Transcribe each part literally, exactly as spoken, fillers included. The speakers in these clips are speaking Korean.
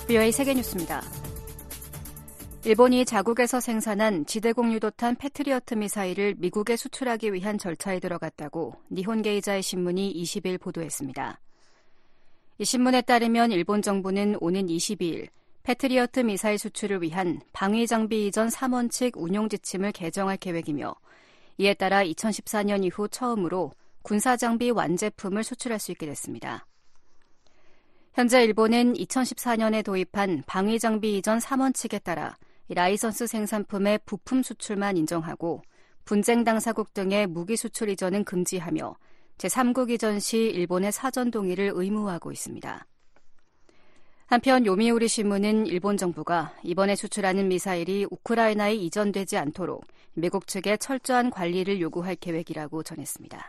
브이오에이 세계뉴스입니다. 일본이 자국에서 생산한 지대공 유도탄 패트리어트 미사일을 미국에 수출하기 위한 절차에 들어갔다고 니혼게이자의 신문이 이십일 보도했습니다. 이 신문에 따르면 일본 정부는 오는 이십이일 패트리어트 미사일 수출을 위한 방위장비 이전 삼 원칙 운용 지침을 개정할 계획이며 이에 따라 이천십사 년 이후 처음으로 군사장비 완제품을 수출할 수 있게 됐습니다. 현재 일본은 이천십사 년에 도입한 방위장비 이전 삼 원칙에 따라 라이선스 생산품의 부품 수출만 인정하고 분쟁 당사국 등의 무기 수출 이전은 금지하며 제삼국 이전 시 일본의 사전 동의를 의무화하고 있습니다. 한편 요미우리 신문은 일본 정부가 이번에 수출하는 미사일이 우크라이나에 이전되지 않도록 미국 측에 철저한 관리를 요구할 계획이라고 전했습니다.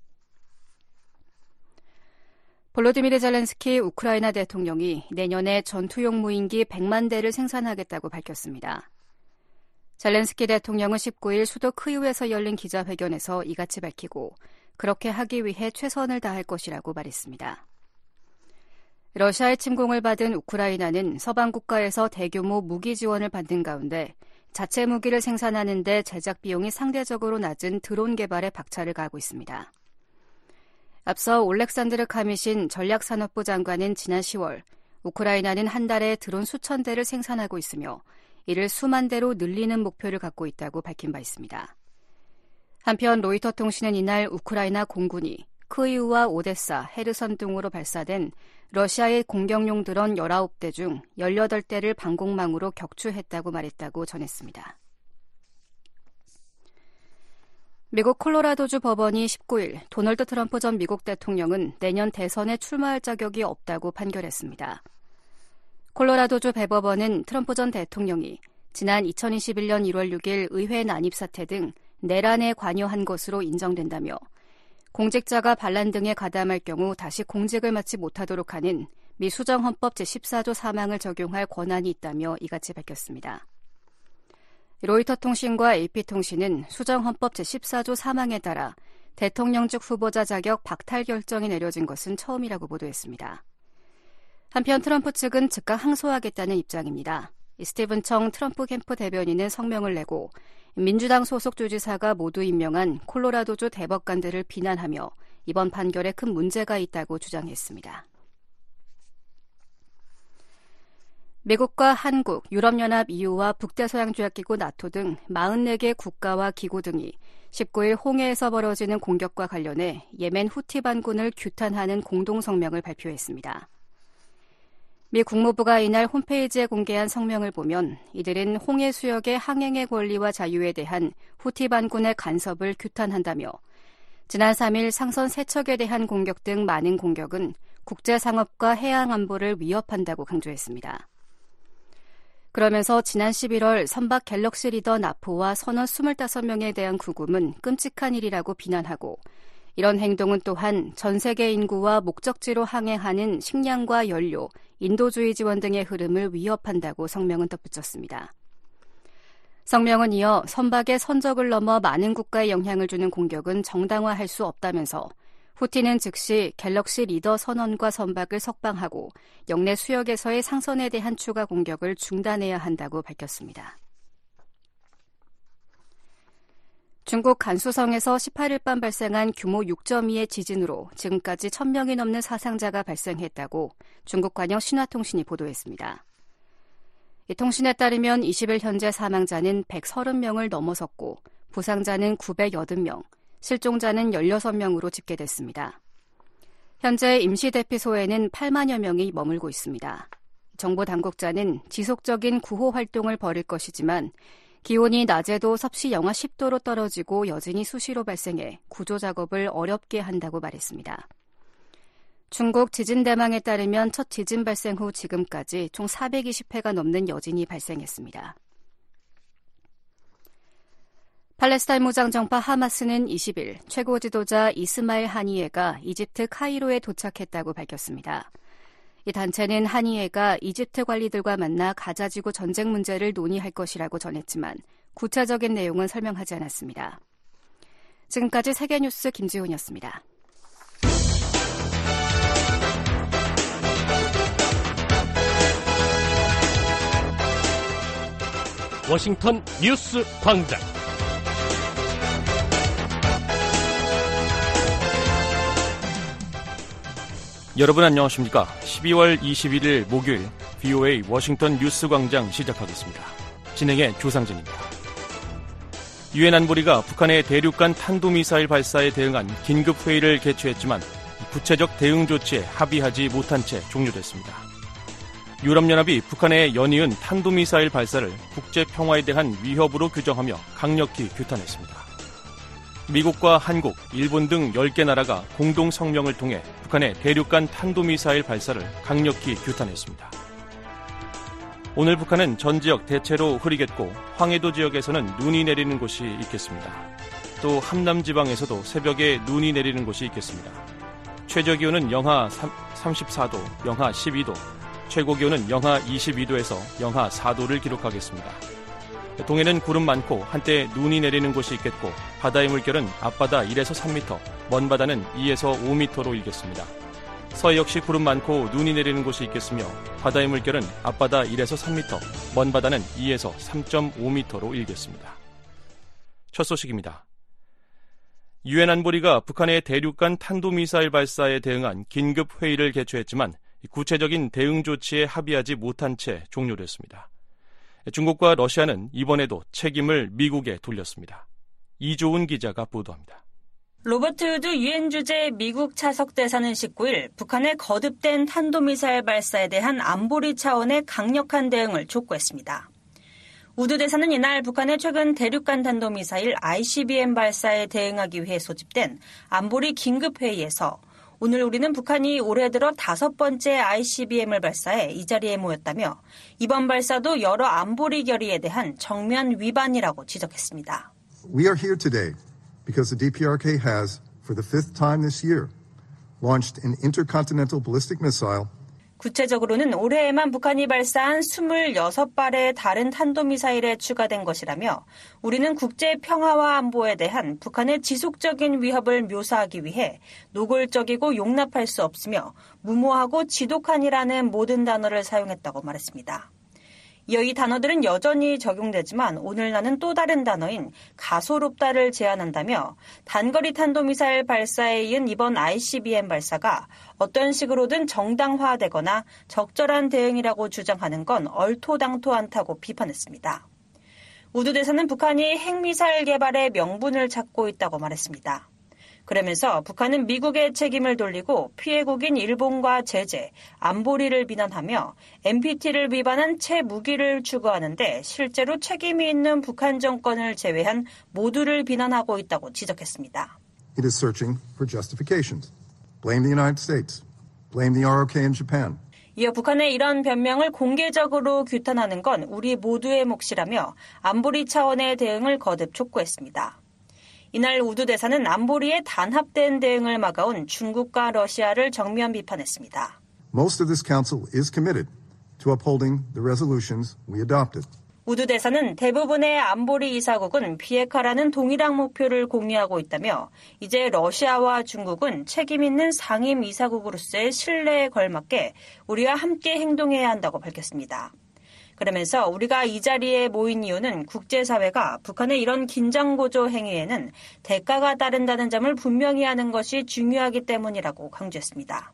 볼로디미르 젤렌스키 우크라이나 대통령이 내년에 전투용 무인기 백만 대를 생산하겠다고 밝혔습니다. 젤렌스키 대통령은 십구일 수도 크이우에서 열린 기자회견에서 이같이 밝히고 그렇게 하기 위해 최선을 다할 것이라고 말했습니다. 러시아의 침공을 받은 우크라이나는 서방 국가에서 대규모 무기 지원을 받는 가운데 자체 무기를 생산하는 데 제작 비용이 상대적으로 낮은 드론 개발에 박차를 가하고 있습니다. 앞서 올렉산드르 카미신 전략산업부 장관은 지난 시월 우크라이나는 한 달에 드론 수천 대를 생산하고 있으며 이를 수만 대로 늘리는 목표를 갖고 있다고 밝힌 바 있습니다. 한편 로이터 통신은 이날 우크라이나 공군이 크이우와 오데사, 헤르선 등으로 발사된 러시아의 공격용 드론 열아홉 대 중 열여덟 대를 방공망으로 격추했다고 말했다고 전했습니다. 미국 콜로라도주 법원이 십구일 도널드 트럼프 전 미국 대통령은 내년 대선에 출마할 자격이 없다고 판결했습니다. 콜로라도주 대법원은 트럼프 전 대통령이 지난 이천이십일 년 일월 육일 의회 난입 사태 등 내란에 관여한 것으로 인정된다며 공직자가 반란 등에 가담할 경우 다시 공직을 맡지 못하도록 하는 미 수정헌법 제십사조 사망을 적용할 권한이 있다며 이같이 밝혔습니다. 로이터 통신과 에이피통신은 수정헌법 제십사조 사망에 따라 대통령직 후보자 자격 박탈 결정이 내려진 것은 처음이라고 보도했습니다. 한편 트럼프 측은 즉각 항소하겠다는 입장입니다. 스티븐 청 트럼프 캠프 대변인은 성명을 내고 민주당 소속 주지사가 모두 임명한 콜로라도주 대법관들을 비난하며 이번 판결에 큰 문제가 있다고 주장했습니다. 미국과 한국, 유럽연합 이유와 북대서양조약기구 나토 등 사십사 개 국가와 기구 등이 십구일 홍해에서 벌어지는 공격과 관련해 예멘 후티 반군을 규탄하는 공동성명을 발표했습니다. 미 국무부가 이날 홈페이지에 공개한 성명을 보면 이들은 홍해 수역의 항행의 권리와 자유에 대한 후티 반군의 간섭을 규탄한다며 지난 삼일 상선 세 척에 대한 공격 등 많은 공격은 국제상업과 해양 안보를 위협한다고 강조했습니다. 그러면서 지난 십일월 선박 갤럭시 리더 나포와 선원 이십오 명에 대한 구금은 끔찍한 일이라고 비난하고 이런 행동은 또한 전 세계 인구와 목적지로 항해하는 식량과 연료, 인도주의 지원 등의 흐름을 위협한다고 성명은 덧붙였습니다. 성명은 이어 선박의 선적을 넘어 많은 국가에 영향을 주는 공격은 정당화할 수 없다면서 후티는 즉시 갤럭시 리더 선원과 선박을 석방하고 영내 수역에서의 상선에 대한 추가 공격을 중단해야 한다고 밝혔습니다. 중국 간수성에서 십팔일 밤 발생한 규모 육 점 이의 지진으로 지금까지 천 명이 넘는 사상자가 발생했다고 중국 관영 신화통신이 보도했습니다. 이 통신에 따르면 이십일 현재 사망자는 백삼십 명을 넘어섰고 부상자는 구백팔십 명, 실종자는 십육 명으로 집계됐습니다. 현재 임시대피소에는 팔만여 명이 머물고 있습니다. 정부 당국자는 지속적인 구호 활동을 벌일 것이지만 기온이 낮에도 섭씨 영하 십 도로 떨어지고 여진이 수시로 발생해 구조 작업을 어렵게 한다고 말했습니다. 중국 지진대망에 따르면 첫 지진 발생 후 지금까지 총 사백이십 회가 넘는 여진이 발생했습니다. 팔레스타인 무장정파 하마스는 이십일 최고 지도자 이스마일 하니예가 이집트 카이로에 도착했다고 밝혔습니다. 이 단체는 하니예가 이집트 관리들과 만나 가자지구 전쟁 문제를 논의할 것이라고 전했지만 구체적인 내용은 설명하지 않았습니다. 지금까지 세계뉴스 김지훈이었습니다. 워싱턴 뉴스 광장. 여러분 안녕하십니까? 십이월 이십일일 목요일 브이오에이 워싱턴 뉴스 광장 시작하겠습니다. 진행의 조상진입니다. 유엔 안보리가 북한의 대륙간 탄도미사일 발사에 대응한 긴급회의를 개최했지만 구체적 대응 조치에 합의하지 못한 채 종료됐습니다. 유럽연합이 북한의 연이은 탄도미사일 발사를 국제평화에 대한 위협으로 규정하며 강력히 규탄했습니다. 미국과 한국, 일본 등 열 개 나라가 공동 성명을 통해 북한의 대륙간 탄도미사일 발사를 강력히 규탄했습니다. 오늘 북한은 전 지역 대체로 흐리겠고 황해도 지역에서는 눈이 내리는 곳이 있겠습니다. 또 함남 지방에서도 새벽에 눈이 내리는 곳이 있겠습니다. 최저기온은 영하 삼십사도, 영하 십이도, 최고기온은 영하 이십이도에서 영하 사도를 기록하겠습니다. 동해는 구름 많고 한때 눈이 내리는 곳이 있겠고 바다의 물결은 앞바다 일에서 삼 미터, 먼 바다는 이에서 오 미터로 일겠습니다. 서해 역시 구름 많고 눈이 내리는 곳이 있겠으며 바다의 물결은 앞바다 일에서 삼 미터, 먼 바다는 이에서 삼 점 오 미터로 일겠습니다. 첫 소식입니다. 유엔 안보리가 북한의 대륙간 탄도미사일 발사에 대응한 긴급 회의를 개최했지만 구체적인 대응 조치에 합의하지 못한 채 종료됐습니다. 중국과 러시아는 이번에도 책임을 미국에 돌렸습니다. 이조은 기자가 보도합니다. 로버트 우드 유엔 주재 미국 차석 대사는 십구일 북한의 거듭된 탄도미사일 발사에 대한 안보리 차원의 강력한 대응을 촉구했습니다. 우드 대사는 이날 북한의 최근 대륙간 탄도미사일 아이씨비엠 발사에 대응하기 위해 소집된 안보리 긴급회의에서 오늘 우리는 북한이 올해 들어 다섯 번째 아이씨비엠을 발사해 이 자리에 모였다며 이번 발사도 여러 안보리 결의에 대한 정면 위반이라고 지적했습니다. We are here today because the 디피아르케이 has, for the fifth time this year, launched an intercontinental ballistic missile. 구체적으로는 올해에만 북한이 발사한 스물여섯 발의 다른 탄도미사일에 추가된 것이라며 우리는 국제 평화와 안보에 대한 북한의 지속적인 위협을 묘사하기 위해 노골적이고 용납할 수 없으며 무모하고 지독한이라는 모든 단어를 사용했다고 말했습니다. 이어 이 단어들은 여전히 적용되지만 오늘 나는 또 다른 단어인 가소롭다를 제안한다며 단거리 탄도미사일 발사에 이은 이번 아이씨비엠 발사가 어떤 식으로든 정당화되거나 적절한 대응이라고 주장하는 건 얼토당토 않다고 비판했습니다. 우드 대사는 북한이 핵미사일 개발에 명분을 찾고 있다고 말했습니다. 그러면서 북한은 미국의 책임을 돌리고 피해국인 일본과 제재, 안보리를 비난하며 엠피티를 위반한 채 무기를 추구하는데 실제로 책임이 있는 북한 정권을 제외한 모두를 비난하고 있다고 지적했습니다. It is searching for justifications. Blame the United States. Blame the 알오케이 in Japan. 이어 북한의 이런 변명을 공개적으로 규탄하는 건 우리 모두의 몫이라며 안보리 차원의 대응을 거듭 촉구했습니다. 이날 우드 대사는 안보리의 단합된 대응을 막아온 중국과 러시아를 정면 비판했습니다. Most of this council is committed to upholding the resolutions we adopted. 우드 대사는 대부분의 안보리 이사국은 비핵화라는 동일한 목표를 공유하고 있다며 이제 러시아와 중국은 책임 있는 상임 이사국으로서의 신뢰에 걸맞게 우리와 함께 행동해야 한다고 밝혔습니다. 그러면서 우리가 이 자리에 모인 이유는 국제사회가 북한의 이런 긴장고조 행위에는 대가가 따른다는 점을 분명히 하는 것이 중요하기 때문이라고 강조했습니다.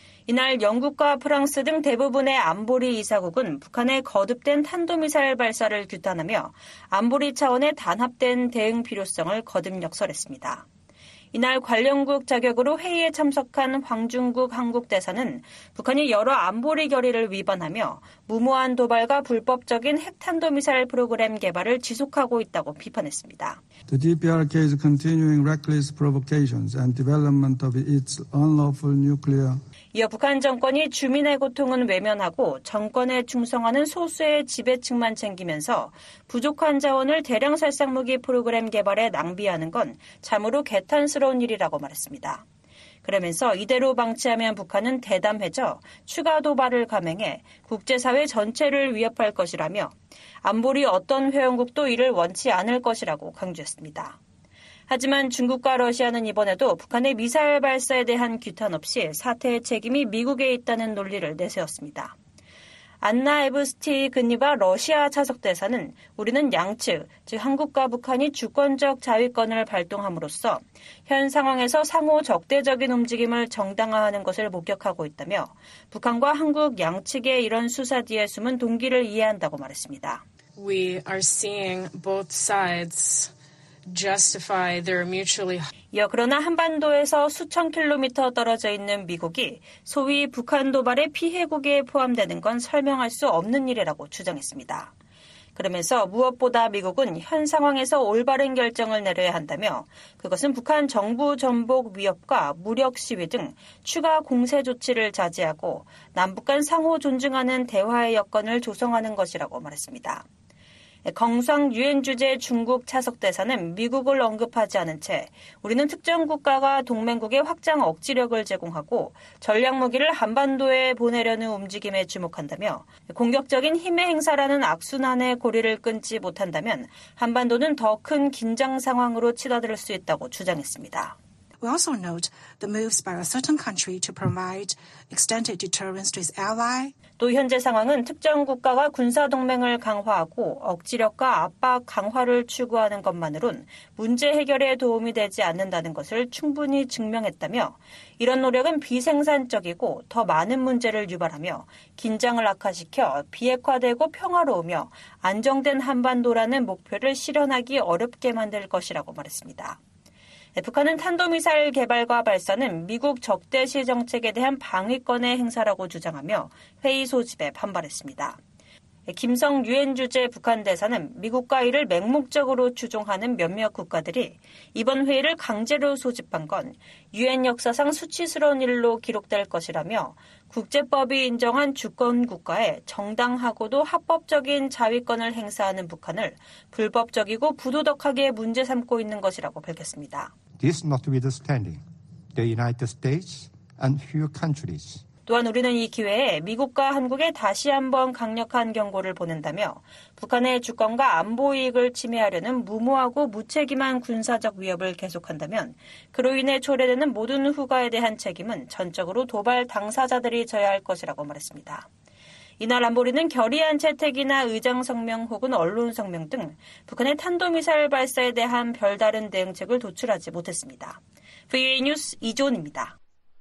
이날 영국과 프랑스 등 대부분의 안보리 이사국은 북한의 거듭된 탄도미사일 발사를 규탄하며 안보리 차원의 단합된 대응 필요성을 거듭 역설했습니다. 이날 관련국 자격으로 회의에 참석한 황중국 한국 대사는 북한이 여러 안보리 결의를 위반하며 무모한 도발과 불법적인 핵탄도미사일 프로그램 개발을 지속하고 있다고 비판했습니다. The 디피아르케이 is continuing reckless provocations and development of its unlawful nuclear. 이어 북한 정권이 주민의 고통은 외면하고 정권에 충성하는 소수의 지배층만 챙기면서 부족한 자원을 대량 살상무기 프로그램 개발에 낭비하는 건 참으로 개탄스러운 일이라고 말했습니다. 그러면서 이대로 방치하면 북한은 대담해져 추가 도발을 감행해 국제사회 전체를 위협할 것이라며 안보리 어떤 회원국도 이를 원치 않을 것이라고 강조했습니다. 하지만 중국과 러시아는 이번에도 북한의 미사일 발사에 대한 규탄 없이 사태의 책임이 미국에 있다는 논리를 내세웠습니다. 안나 에브스티그니바 러시아 차석대사는 우리는 양측, 즉 한국과 북한이 주권적 자위권을 발동함으로써 현 상황에서 상호 적대적인 움직임을 정당화하는 것을 목격하고 있다며 북한과 한국 양측의 이런 수사 뒤에 숨은 동기를 이해한다고 말했습니다. We are seeing both sides justify their mutually. 이어 그러나 한반도에서 수천 킬로미터 떨어져 있는 미국이 소위 북한 도발의 피해국에 포함되는 건 설명할 수 없는 일이라고 주장했습니다. 그러면서 무엇보다 미국은 현 상황에서 올바른 결정을 내려야 한다며 그것은 북한 정부 전복 위협과 무력 시위 등 추가 공세 조치를 자제하고 남북 간 상호 존중하는 대화의 여건을 조성하는 것이라고 말했습니다. 경상 유엔 주재 중국 차석대사는 미국을 언급하지 않은 채 우리는 특정 국가가 동맹국의 확장 억지력을 제공하고 전략 무기를 한반도에 보내려는 움직임에 주목한다며 공격적인 힘의 행사라는 악순환의 고리를 끊지 못한다면 한반도는 더 큰 긴장 상황으로 치닫을 수 있다고 주장했습니다. We also note the moves by a certain country to provide extended deterrence to its ally. 또 현재 상황은 특정 국가가 군사동맹을 강화하고 억지력과 압박 강화를 추구하는 것만으론 문제 해결에 도움이 되지 않는다는 것을 충분히 증명했다며 이런 노력은 비생산적이고 더 많은 문제를 유발하며 긴장을 악화시켜 비핵화되고 평화로우며 안정된 한반도라는 목표를 실현하기 어렵게 만들 것이라고 말했습니다. 북한은 탄도미사일 개발과 발사는 미국 적대시 정책에 대한 방위권의 행사라고 주장하며 회의 소집에 반발했습니다. 김성 유엔 주재 북한 대사는 미국과 이를 맹목적으로 추종하는 몇몇 국가들이 이번 회의를 강제로 소집한 건 유엔 역사상 수치스러운 일로 기록될 것이라며 국제법이 인정한 주권 국가에 정당하고도 합법적인 자위권을 행사하는 북한을 불법적이고 부도덕하게 문제 삼고 있는 것이라고 밝혔습니다. This notwithstanding, the United States and few countries. 또한 우리는 이 기회에 미국과 한국에 다시 한번 강력한 경고를 보낸다며 북한의 주권과 안보 이익을 침해하려는 무모하고 무책임한 군사적 위협을 계속한다면 그로 인해 초래되는 모든 후과에 대한 책임은 전적으로 도발 당사자들이 져야 할 것이라고 말했습니다. 이날 안보리는 결의안 채택이나 의장성명 혹은 언론성명 등 북한의 탄도미사일 발사에 대한 별다른 대응책을 도출하지 못했습니다. 브이오에이 뉴스 이조은입니다.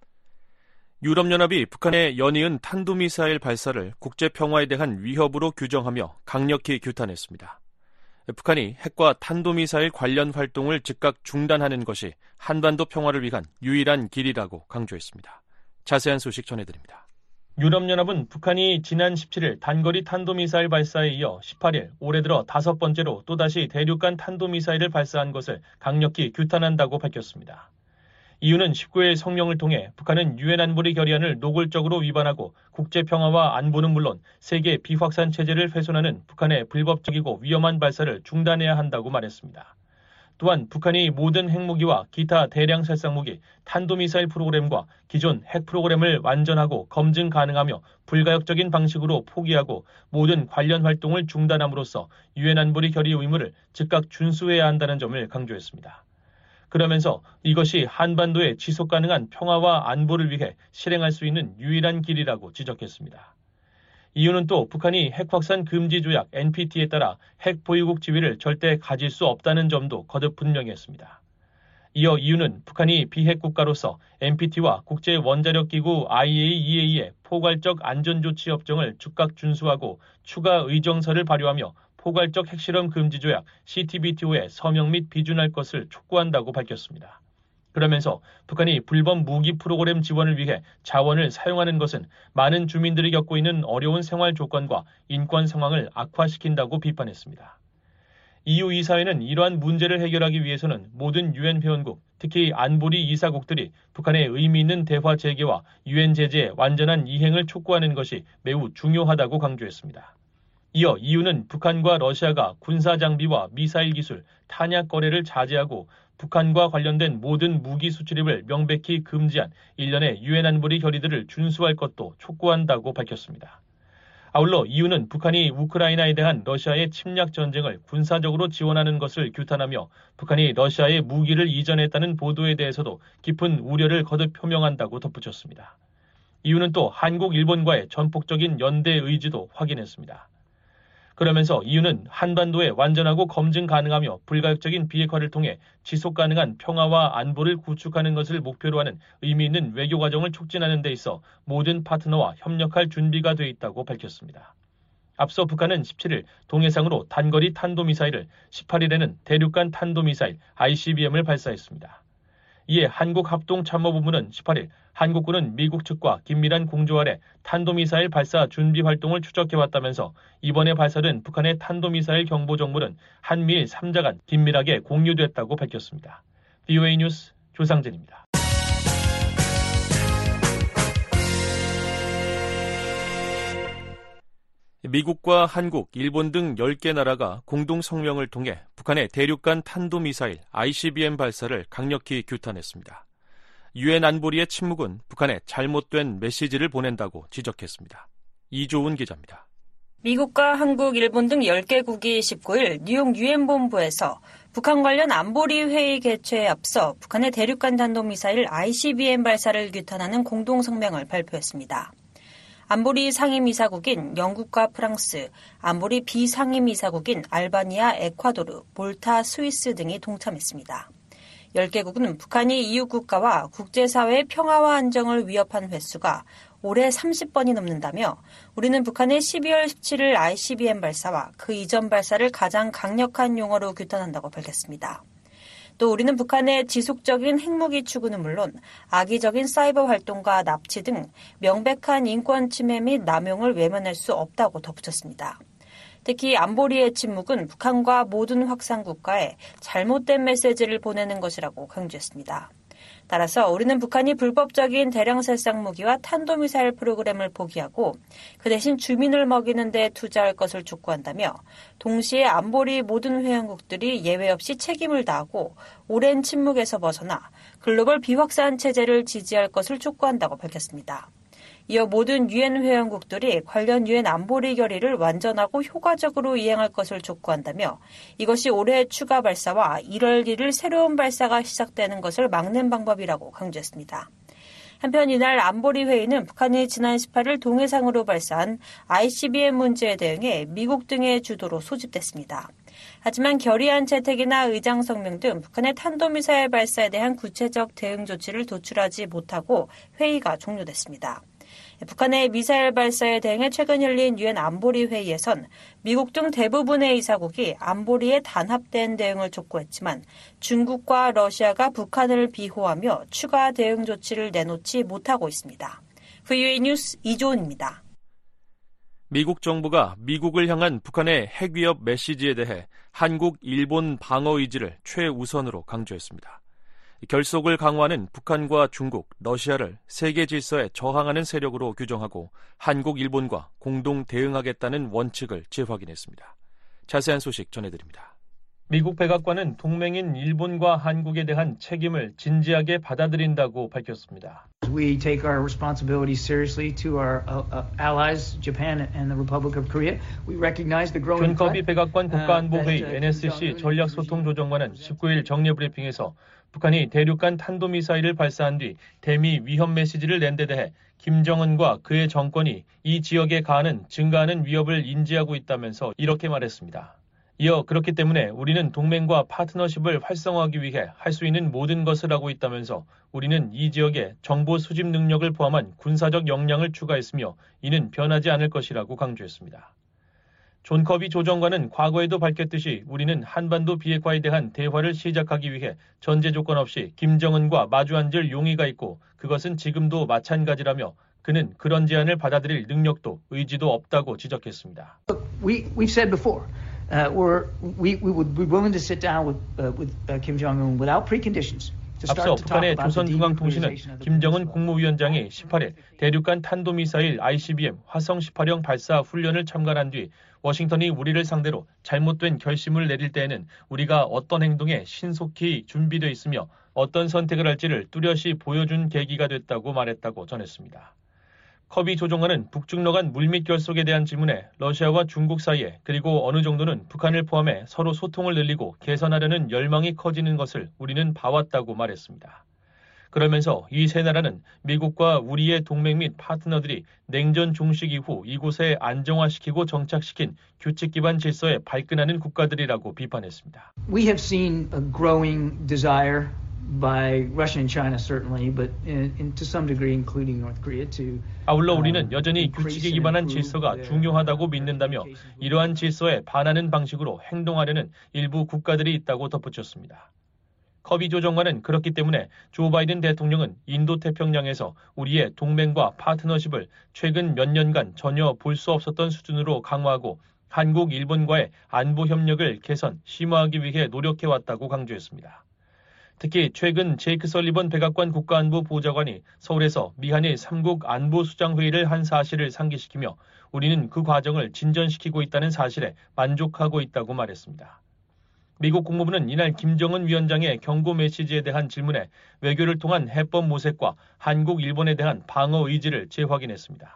유럽연합이 북한의 연이은 탄도미사일 발사를 국제평화에 대한 위협으로 규정하며 강력히 규탄했습니다. 북한이 핵과 탄도미사일 관련 활동을 즉각 중단하는 것이 한반도 평화를 위한 유일한 길이라고 강조했습니다. 자세한 소식 전해드립니다. 유럽연합은 북한이 지난 십칠일 단거리 탄도미사일 발사에 이어 십팔일 올해 들어 다섯 번째로 또다시 대륙간 탄도미사일을 발사한 것을 강력히 규탄한다고 밝혔습니다. 이유는 십구일 성명을 통해 북한은 유엔 안보리 결의안을 노골적으로 위반하고 국제평화와 안보는 물론 세계 비확산 체제를 훼손하는 북한의 불법적이고 위험한 발사를 중단해야 한다고 말했습니다. 또한 북한이 모든 핵무기와 기타 대량 살상무기, 탄도미사일 프로그램과 기존 핵 프로그램을 완전하고 검증 가능하며 불가역적인 방식으로 포기하고 모든 관련 활동을 중단함으로써 유엔 안보리 결의 의무를 즉각 준수해야 한다는 점을 강조했습니다. 그러면서 이것이 한반도의 지속 가능한 평화와 안보를 위해 실행할 수 있는 유일한 길이라고 지적했습니다. 이유는 또 북한이 핵확산 금지 조약 엔피티에 따라 핵 보유국 지위를 절대 가질 수 없다는 점도 거듭 분명히 했습니다. 이어 이유는 북한이 비핵 국가로서 엔피티와 국제원자력기구 아이에이이에이의 포괄적 안전조치 협정을 즉각 준수하고 추가 의정서를 발효하며 포괄적 핵실험 금지 조약 씨티비티오에 서명 및 비준할 것을 촉구한다고 밝혔습니다. 그러면서 북한이 불법 무기 프로그램 지원을 위해 자원을 사용하는 것은 많은 주민들이 겪고 있는 어려운 생활 조건과 인권 상황을 악화시킨다고 비판했습니다. 이유 이사회는 이러한 문제를 해결하기 위해서는 모든 유엔 회원국, 특히 안보리 이사국들이 북한의 의미 있는 대화 재개와 유엔 제재의 완전한 이행을 촉구하는 것이 매우 중요하다고 강조했습니다. 이어 이유는 북한과 러시아가 군사 장비와 미사일 기술, 탄약 거래를 자제하고 북한과 관련된 모든 무기 수출입을 명백히 금지한 일련의 유엔 안보리 결의들을 준수할 것도 촉구한다고 밝혔습니다. 아울러 이유는 북한이 우크라이나에 대한 러시아의 침략 전쟁을 군사적으로 지원하는 것을 규탄하며 북한이 러시아에 무기를 이전했다는 보도에 대해서도 깊은 우려를 거듭 표명한다고 덧붙였습니다. 이유는 또 한국, 일본과의 전폭적인 연대 의지도 확인했습니다. 그러면서 이유는 한반도에 완전하고 검증 가능하며 불가역적인 비핵화를 통해 지속 가능한 평화와 안보를 구축하는 것을 목표로 하는 의미 있는 외교 과정을 촉진하는 데 있어 모든 파트너와 협력할 준비가 돼 있다고 밝혔습니다. 앞서 북한은 십칠일 동해상으로 단거리 탄도미사일을, 십팔일에는 대륙간 탄도미사일 아이씨비엠을 발사했습니다. 이에 한국합동참모본부는 십팔일 한국군은 미국 측과 긴밀한 공조 아래 탄도미사일 발사 준비 활동을 추적해왔다면서 이번에 발사된 북한의 탄도미사일 경보 정보는 한미일 삼 자 간 긴밀하게 공유됐다고 밝혔습니다. 브이오에이 뉴스 조상진입니다. 미국과 한국, 일본 등 열 개 나라가 공동 성명을 통해 북한의 대륙간 탄도미사일 아이씨비엠 발사를 강력히 규탄했습니다. 유엔 안보리의 침묵은 북한에 잘못된 메시지를 보낸다고 지적했습니다. 이조은 기자입니다. 미국과 한국, 일본 등 열 개국이 십구일 뉴욕 유엔 본부에서 북한 관련 안보리 회의 개최에 앞서 북한의 대륙간 탄도미사일 아이씨비엠 발사를 규탄하는 공동 성명을 발표했습니다. 안보리 상임이사국인 영국과 프랑스, 안보리 비상임이사국인 알바니아, 에콰도르, 몰타, 스위스 등이 동참했습니다. 열 개국은 북한이 이유 국가와 국제사회의 평화와 안정을 위협한 횟수가 올해 삼십 번이 넘는다며 우리는 북한의 십이월 십칠일 아이씨비엠 발사와 그 이전 발사를 가장 강력한 용어로 규탄한다고 밝혔습니다. 또 우리는 북한의 지속적인 핵무기 추구는 물론 악의적인 사이버 활동과 납치 등 명백한 인권 침해 및 남용을 외면할 수 없다고 덧붙였습니다. 특히 안보리의 침묵은 북한과 모든 확산 국가에 잘못된 메시지를 보내는 것이라고 강조했습니다. 따라서 우리는 북한이 불법적인 대량 살상 무기와 탄도미사일 프로그램을 포기하고 그 대신 주민을 먹이는 데 투자할 것을 촉구한다며 동시에 안보리 모든 회원국들이 예외 없이 책임을 다하고 오랜 침묵에서 벗어나 글로벌 비확산 체제를 지지할 것을 촉구한다고 밝혔습니다. 이어 모든 유엔 회원국들이 관련 유엔 안보리 결의를 완전하고 효과적으로 이행할 것을 촉구한다며 이것이 올해 추가 발사와 일월 일일 새로운 발사가 시작되는 것을 막는 방법이라고 강조했습니다. 한편 이날 안보리 회의는 북한이 지난 십팔일 동해상으로 발사한 아이씨비엠 문제에 대응해 미국 등의 주도로 소집됐습니다. 하지만 결의안 채택이나 의장 성명 등 북한의 탄도미사일 발사에 대한 구체적 대응 조치를 도출하지 못하고 회의가 종료됐습니다. 북한의 미사일 발사에 대응해 최근 열린 유엔 안보리 회의에선 미국 등 대부분의 이사국이 안보리에 단합된 대응을 촉구했지만 중국과 러시아가 북한을 비호하며 추가 대응 조치를 내놓지 못하고 있습니다. 브이오에이 뉴스 이조은입니다. 미국 정부가 미국을 향한 북한의 핵위협 메시지에 대해 한국, 일본 방어 의지를 최우선으로 강조했습니다. 결속을 강화하는 북한과 중국, 러시아를 세계 질서에 저항하는 세력으로 규정하고 한국, 일본과 공동 대응하겠다는 원칙을 재확인했습니다. 자세한 소식 전해드립니다. 미국 백악관은 동맹인 일본과 한국에 대한 책임을 진지하게 받아들인다고 밝혔습니다. We take our responsibilities seriously to our uh, uh, allies, Japan and the Republic of Korea. We recognize the growing 존 커비 백악관 국가안보회의 엔에스씨 전략소통조정관은 십구일 정례 브리핑에서 북한이 대륙간 탄도미사일을 발사한 뒤 대미 위험 메시지를 낸 데 대해 김정은과 그의 정권이 이 지역에 가하는 증가하는 위협을 인지하고 있다면서 이렇게 말했습니다. 이어 그렇기 때문에 우리는 동맹과 파트너십을 활성화하기 위해 할 수 있는 모든 것을 하고 있다면서 우리는 이 지역에 정보 수집 능력을 포함한 군사적 역량을 추가했으며 이는 변하지 않을 것이라고 강조했습니다. 존 커비 조정관은 과거에도 밝혔듯이 우리는 한반도 비핵화에 대한 대화를 시작하기 위해 전제 조건 없이 김정은과 마주 앉을 용의가 있고 그것은 지금도 마찬가지라며 그는 그런 제안을 받아들일 능력도 의지도 없다고 지적했습니다. We, we've said before, uh, we're, we, we would be willing to sit down with, uh, with uh, Kim Jong-un without preconditions. 앞서 북한의 조선중앙통신은 김정은 국무위원장이 십팔일 대륙간 탄도미사일 아이씨비엠 화성 십팔형 발사 훈련을 참관한 뒤 워싱턴이 우리를 상대로 잘못된 결심을 내릴 때에는 우리가 어떤 행동에 신속히 준비되어 있으며 어떤 선택을 할지를 뚜렷이 보여준 계기가 됐다고 말했다고 전했습니다. 커비 조정관은 북중러 간 물밑 결속에 대한 질문에 러시아와 중국 사이에 그리고 어느 정도는 북한을 포함해 서로 소통을 늘리고 개선하려는 열망이 커지는 것을 우리는 봐왔다고 말했습니다. 그러면서 이 세 나라는 미국과 우리의 동맹 및 파트너들이 냉전 종식 이후 이곳에 안정화시키고 정착시킨 규칙 기반 질서에 발끈하는 국가들이라고 비판했습니다. We have seen a growing desire by Russia and China certainly, but in, in to some degree including North Korea to 아울러 우리는 여전히 규칙에 기반한 질서가 중요하다도 믿는다며 이러한 질서에 반하는 방식으로 행동하려는 일부 국가들이 있다고 덧붙였습니다. 커비 조정관은 그렇기 때문에 조 바이든 대통령은 인도태평양에서 우리의 동맹과 파트너십을 최근 몇 년간 전혀 볼 수 없었던 수준으로 강화하고 한국, 일본과의 안보 협력을 개선, 심화하기 위해 노력해왔다고 강조했습니다. 특히 최근 제이크 설리번 백악관 국가안보 보좌관이 서울에서 미한일 삼국 안보수장회의를 한 사실을 상기시키며 우리는 그 과정을 진전시키고 있다는 사실에 만족하고 있다고 말했습니다. 미국 국무부는 이날 김정은 위원장의 경고 메시지에 대한 질문에 외교를 통한 해법 모색과 한국, 일본에 대한 방어 의지를 재확인했습니다.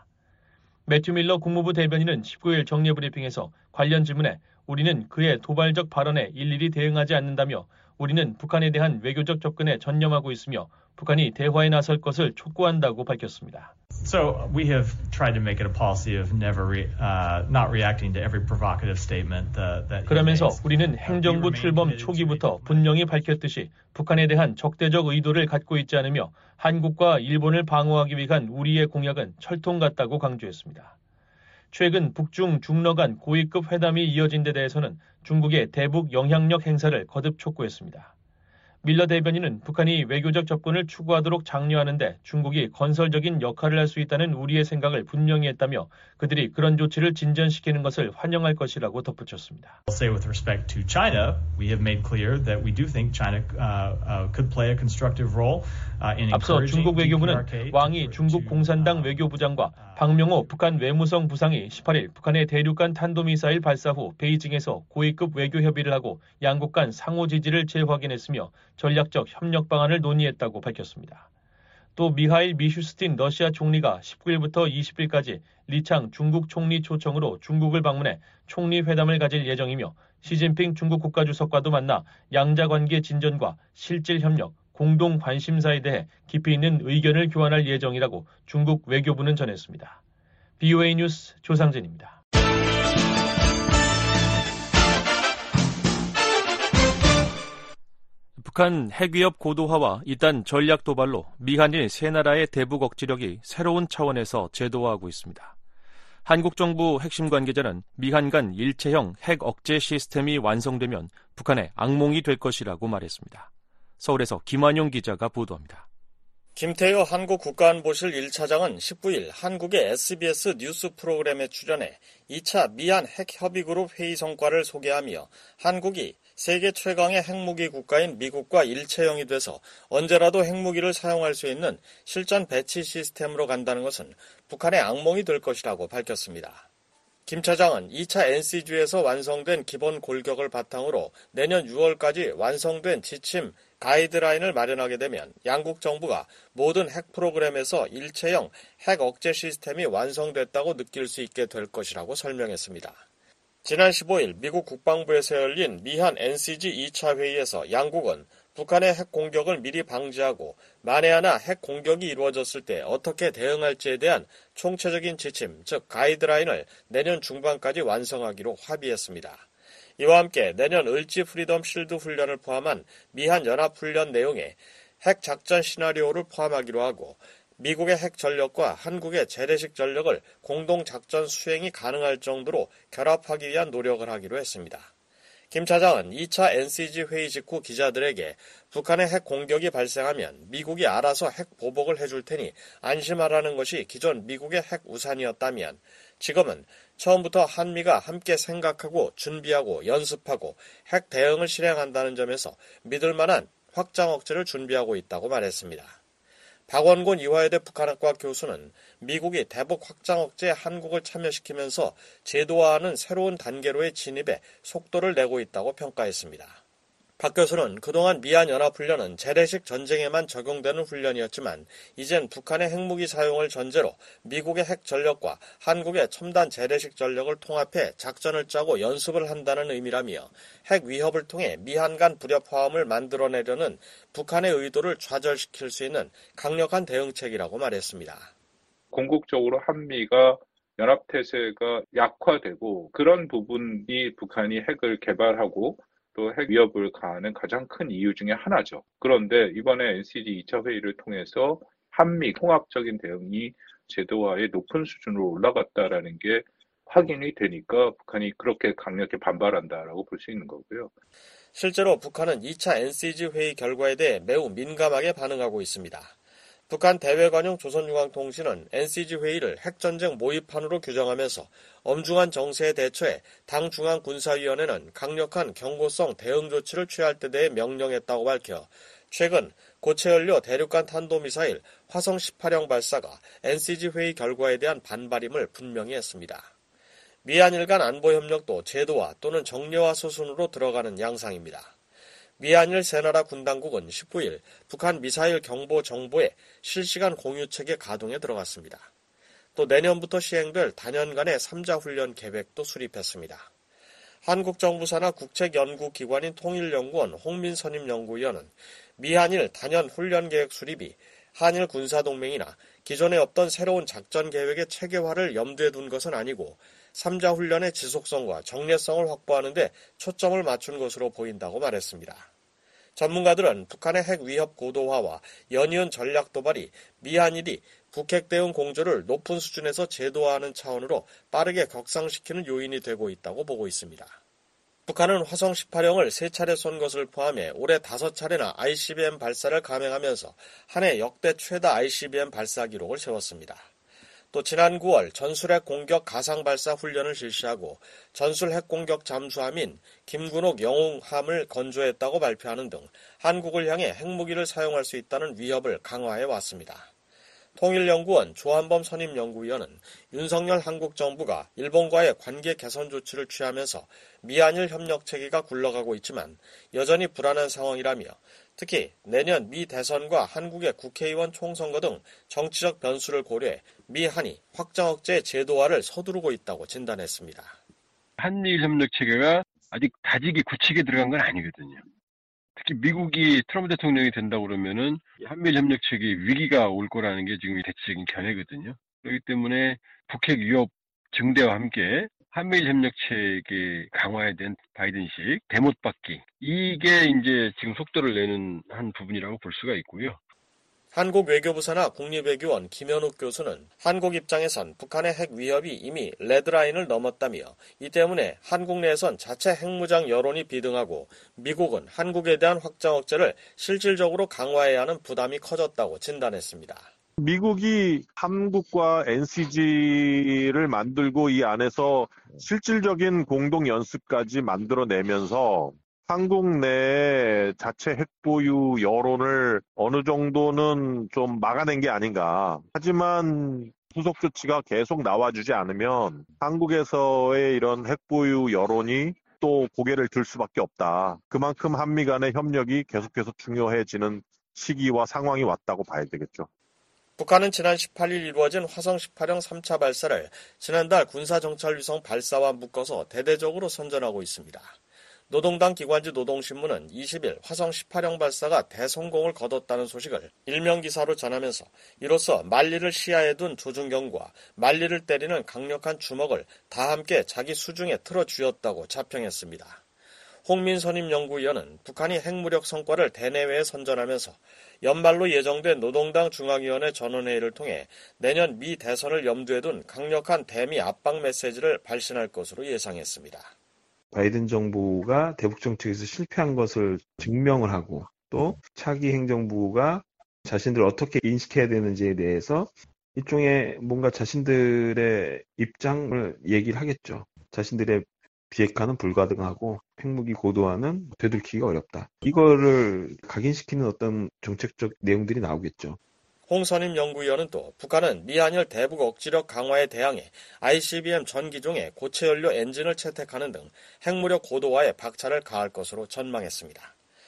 매튜 밀러 국무부 대변인은 십구일 정례 브리핑에서 관련 질문에 우리는 그의 도발적 발언에 일일이 대응하지 않는다며 우리는 북한에 대한 외교적 접근에 전념하고 있으며 북한이 대화에 나설 것을 촉구한다고 밝혔습니다. So we have tried to make it a policy of never re, uh, not reacting to every provocative statement that, that 그러면서 우리는 행정부 출범 초기부터 분명히 밝혔듯이 북한에 대한 적대적 의도를 갖고 있지 않으며 한국과 일본을 방어하기 위한 우리의 공약은 철통 같다고 강조했습니다. 최근 북중 중러 간 고위급 회담이 이어진 데 대해서는 중국의 대북 영향력 행사를 거듭 촉구했습니다. 밀러 대변인은 북한이 외교적 접근을 추구하도록 장려하는데 중국이 건설적인 역할을 할 수 있다는 우리의 생각을 분명히 했다며 그들이 그런 조치를 진전시키는 것을 환영할 것이라고 덧붙였습니다. I'll say with respect to China, we have made clear that we do think China uh, uh, could play a constructive role uh, in 앞서 encouraging 중국 외교부는 디피아르케이 왕이 중국 공산당 외교부장과 박명호 북한 외무성 부상이 십팔일 북한의 대륙간 탄도미사일 발사 후 베이징에서 고위급 외교 협의를 하고 양국 간 상호 지지를 재확인했으며 전략적 협력 방안을 논의했다고 밝혔습니다. 또 미하일 미슈스틴 러시아 총리가 십구일부터 이십일까지 리창 중국 총리 초청으로 중국을 방문해 총리 회담을 가질 예정이며 시진핑 중국 국가주석과도 만나 양자 관계 진전과 실질 협력, 공동 관심사에 대해 깊이 있는 의견을 교환할 예정이라고 중국 외교부는 전했습니다. 비오에이 뉴스 조상진입니다. 북한 핵위협 고도화와 이딴 전략 도발로 미한일 세 나라의 대북 억지력이 새로운 차원에서 제도화하고 있습니다. 한국 정부 핵심 관계자는 미한 간 일체형 핵 억제 시스템이 완성되면 북한의 악몽이 될 것이라고 말했습니다. 서울에서 김환용 기자가 보도합니다. 김태효 한국 국가안보실 일 차장은 십구일 한국의 에스비에스 뉴스 프로그램에 출연해 이 차 미한 핵협의그룹 회의 성과를 소개하며 한국이 세계 최강의 핵무기 국가인 미국과 일체형이 돼서 언제라도 핵무기를 사용할 수 있는 실전 배치 시스템으로 간다는 것은 북한의 악몽이 될 것이라고 밝혔습니다. 김 차장은 이 차 엔씨지에서 완성된 기본 골격을 바탕으로 내년 유월까지 완성된 지침 가이드라인을 마련하게 되면 양국 정부가 모든 핵 프로그램에서 일체형 핵 억제 시스템이 완성됐다고 느낄 수 있게 될 것이라고 설명했습니다. 지난 십오일 미국 국방부에서 열린 미한 엔씨지 이 차 회의에서 양국은 북한의 핵 공격을 미리 방지하고 만에 하나 핵 공격이 이루어졌을 때 어떻게 대응할지에 대한 총체적인 지침, 즉 가이드라인을 내년 중반까지 완성하기로 합의했습니다. 이와 함께 내년 을지 프리덤 실드 훈련을 포함한 미한 연합훈련 내용에 핵 작전 시나리오를 포함하기로 하고 미국의 핵 전력과 한국의 재래식 전력을 공동 작전 수행이 가능할 정도로 결합하기 위한 노력을 하기로 했습니다. 김 차장은 이 차 엔씨지 회의 직후 기자들에게 북한의 핵 공격이 발생하면 미국이 알아서 핵 보복을 해줄 테니 안심하라는 것이 기존 미국의 핵 우산이었다면 지금은 처음부터 한미가 함께 생각하고 준비하고 연습하고 핵 대응을 실행한다는 점에서 믿을 만한 확장 억제를 준비하고 있다고 말했습니다. 박원곤 이화여대 북한학과 교수는 미국이 대북 확장 억제에 한국을 참여시키면서 제도화하는 새로운 단계로의 진입에 속도를 내고 있다고 평가했습니다. 박 교수는 그동안 미한연합훈련은 재래식 전쟁에만 적용되는 훈련이었지만 이젠 북한의 핵무기 사용을 전제로 미국의 핵 전력과 한국의 첨단 재래식 전력을 통합해 작전을 짜고 연습을 한다는 의미라며 핵 위협을 통해 미한 간 불협화음을 만들어내려는 북한의 의도를 좌절시킬 수 있는 강력한 대응책이라고 말했습니다. 궁극적으로 한미가 연합태세가 약화되고 그런 부분이 북한이 핵을 개발하고 또 핵 위협을 가하는 가장 큰 이유 중에 하나죠. 그런데 이번에 엔씨지 이 차 회의를 통해서 한미 통합적인 대응이 제도화의 높은 수준으로 올라갔다라는 게 확인이 되니까 북한이 그렇게 강력히 반발한다라고 볼 수 있는 거고요. 실제로 북한은 이 차 엔씨지 회의 결과에 대해 매우 민감하게 반응하고 있습니다. 북한 대외관용 조선중앙통신은 엔씨지 회의를 핵전쟁 모의판으로 규정하면서 엄중한 정세에 대처해 당 중앙군사위원회는 강력한 경고성 대응 조치를 취할 때 대해 명령했다고 밝혀 최근 고체연료 대륙간 탄도미사일 화성 십팔 형 발사가 엔씨지 회의 결과에 대한 반발임을 분명히 했습니다. 미한일 간 안보협력도 제도화 또는 정례화 수순으로 들어가는 양상입니다. 미한일 세 나라 군당국은 십구 일 북한 미사일 경보 정보의 실시간 공유체계 가동에 들어갔습니다. 또 내년부터 시행될 단연간의 삼 자 훈련 계획도 수립했습니다. 한국 정부 산하 국책연구기관인 통일연구원 홍민선임 연구위원은 미한일 단연 훈련 계획 수립이 한일 군사동맹이나 기존에 없던 새로운 작전 계획의 체계화를 염두에 둔 것은 아니고 삼 자 훈련의 지속성과 정례성을 확보하는 데 초점을 맞춘 것으로 보인다고 말했습니다. 전문가들은 북한의 핵 위협 고도화와 연이은 전략 도발이 미한일이 북핵 대응 공조를 높은 수준에서 제도화하는 차원으로 빠르게 격상시키는 요인이 되고 있다고 보고 있습니다. 북한은 화성 십팔 형을 세 차례 쏜 것을 포함해 올해 다섯 차례나 아이씨비엠 발사를 감행하면서 한 해 역대 최다 아이씨비엠 발사 기록을 세웠습니다. 또 지난 구월 전술핵 공격 가상 발사 훈련을 실시하고 전술 핵 공격 잠수함인 김군옥 영웅함을 건조했다고 발표하는 등 한국을 향해 핵무기를 사용할 수 있다는 위협을 강화해 왔습니다. 통일연구원 조한범 선임연구위원은 윤석열 한국 정부가 일본과의 관계 개선 조치를 취하면서 미한일 협력 체계가 굴러가고 있지만 여전히 불안한 상황이라며 특히 내년 미 대선과 한국의 국회의원 총선거 등 정치적 변수를 고려해 미한이 확장 억제 제도화를 서두르고 있다고 진단했습니다. 한미일 협력 체계가 아직 다지기 굳히게 들어간 건 아니거든요. 특히 미국이 트럼프 대통령이 된다고 그러면은 한미일 협력 체계 위기가 올 거라는 게 지금 대체적인 견해거든요. 그렇기 때문에 북핵 위협 증대와 함께 한미일 협력 체계 강화에 대한 바이든식 대못받기, 이게 이제 지금 속도를 내는 한 부분이라고 볼 수가 있고요. 한국 외교부 산하 국립외교원 김현욱 교수는 한국 입장에선 북한의 핵 위협이 이미 레드라인을 넘었다며 이 때문에 한국 내에선 자체 핵무장 여론이 비등하고 미국은 한국에 대한 확장 억제를 실질적으로 강화해야 하는 부담이 커졌다고 진단했습니다. 미국이 한국과 엔씨지를 만들고 이 안에서 실질적인 공동 연습까지 만들어내면서 한국 내 자체 핵보유 여론을 어느 정도는 좀 막아낸 게 아닌가. 하지만 후속 조치가 계속 나와주지 않으면 한국에서의 이런 핵보유 여론이 또 고개를 들 수밖에 없다. 그만큼 한미 간의 협력이 계속해서 중요해지는 시기와 상황이 왔다고 봐야 되겠죠. 북한은 지난 십팔 일 이루어진 화성 십팔 형 삼 차 발사를 지난달 군사정찰위성 발사와 묶어서 대대적으로 선전하고 있습니다. 노동당 기관지 노동신문은 이십 일 화성 십팔 형 발사가 대성공을 거뒀다는 소식을 일면 기사로 전하면서 이로써 만리를 시야에 둔 조준경과 만리를 때리는 강력한 주먹을 다 함께 자기 수중에 틀어쥐었다고 자평했습니다. 홍민선임 연구위원은 북한이 핵무력 성과를 대내외에 선전하면서 연말로 예정된 노동당 중앙위원회 전원회의를 통해 내년 미 대선을 염두에 둔 강력한 대미 압박 메시지를 발신할 것으로 예상했습니다. 바이든 정부가 대북 정책에서 실패한 것을 증명을 하고 또 차기 행정부가 자신들을 어떻게 인식해야 되는지에 대해서 일종의 뭔가 자신들의 입장을 얘기를 하겠죠. 자신들의 비핵화는 불가능하고 핵무기 고도화는 되돌키기가 어렵다. 이거를 각인시키는 어떤 정책적 내용들이 나오겠죠. 홍선임 연구위원은 또 북한은 미한일 대북 억지력 강화에 대항해 아이씨비엠 전 기종의 고체연료 엔진을 채택하는 등 핵무력 고도화에 박차를 가할 것으로 전망했습니다.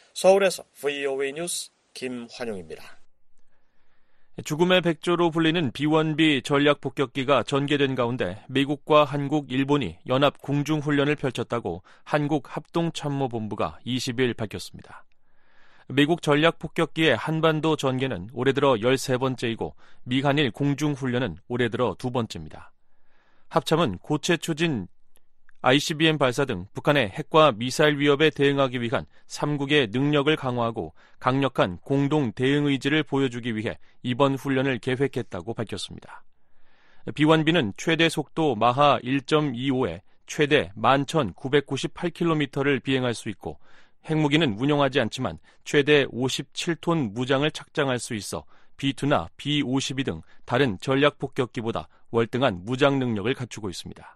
서울에서 브이오에이 뉴스 김환용입니다. 죽음의 백조로 불리는 비원비 전략 폭격기가 전개된 가운데 미국과 한국, 일본이 연합 공중훈련을 펼쳤다고 한국합동참모본부가 이십 일 밝혔습니다. 미국 전략 폭격기의 한반도 전개는 올해 들어 열세 번째이고 미한일 공중훈련은 올해 들어 두 번째입니다. 합참은 고체 추진 아이씨비엠 발사 등 북한의 핵과 미사일 위협에 대응하기 위한 삼국의 능력을 강화하고 강력한 공동 대응 의지를 보여주기 위해 이번 훈련을 계획했다고 밝혔습니다. 비원비는 최대 속도 마하 일 점 이오에 최대 만 천구백구십팔 킬로미터를 비행할 수 있고 핵무기는 운용하지 않지만 최대 오십칠 톤 무장을 착장할 수 있어 비투나 비 오십이 등 다른 전략 폭격기보다 월등한 무장 능력을 갖추고 있습니다.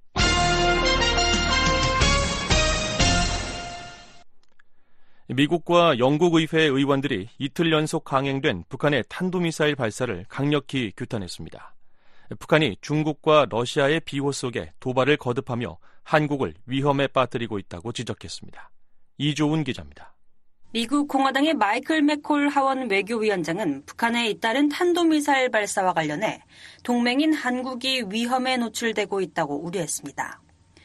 미국과 영국 의회 의원들이 이틀 연속 강행된 북한의 탄도미사일 발사를 강력히 규탄했습니다. 북한이 중국과 러시아의 비호 속에 도발을 거듭하며 한국을 위험에 빠뜨리고 있다고 지적했습니다. 이조은 기자입니다. 미국 공화당의 마이클 맥콜 하원 외교위원장은 북한의 잇따른 탄도미사일 발사와 관련해 동맹인 한국이 위험에 노출되고 있다고 우려했습니다.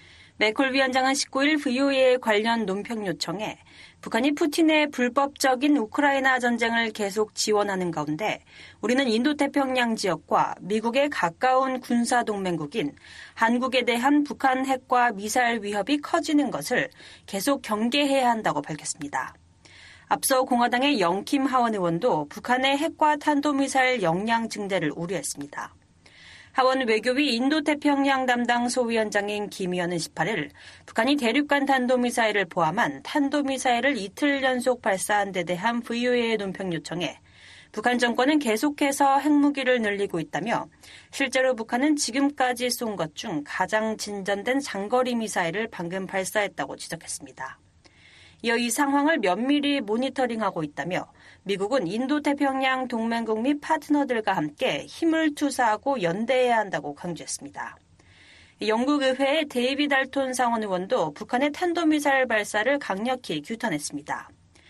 맥콜 위원장은 십구 일 브이오에이 관련 논평 요청에 북한이 푸틴의 불법적인 우크라이나 전쟁을 계속 지원하는 가운데 우리는 인도태평양 지역과 미국의 가까운 군사동맹국인 한국에 대한 북한 핵과 미사일 위협이 커지는 것을 계속 경계해야 한다고 밝혔습니다. 앞서 공화당의 영킴 하원 의원도 북한의 핵과 탄도미사일 역량 증대를 우려했습니다. 하원 외교위 인도태평양 담당 소위원장인 김 의원은 십팔 일 북한이 대륙간 탄도미사일을 포함한 탄도미사일을 이틀 연속 발사한 데 대한 브이오에이 논평 요청에 북한 정권은 계속해서 핵무기를 늘리고 있다며 실제로 북한은 지금까지 쏜 것 중 가장 진전된 장거리 미사일을 방금 발사했다고 지적했습니다. 이어 이 상황을 면밀히 모니터링하고 있다며 미국은 인도태평양 동맹국 및 파트너들과 함께 힘을 투사하고 연대해야 한다고 강조했습니다. 영국 의회의 데이비드 알톤 상원 의원도 북한의 탄도미사일 발사를 강력히 규탄했습니다.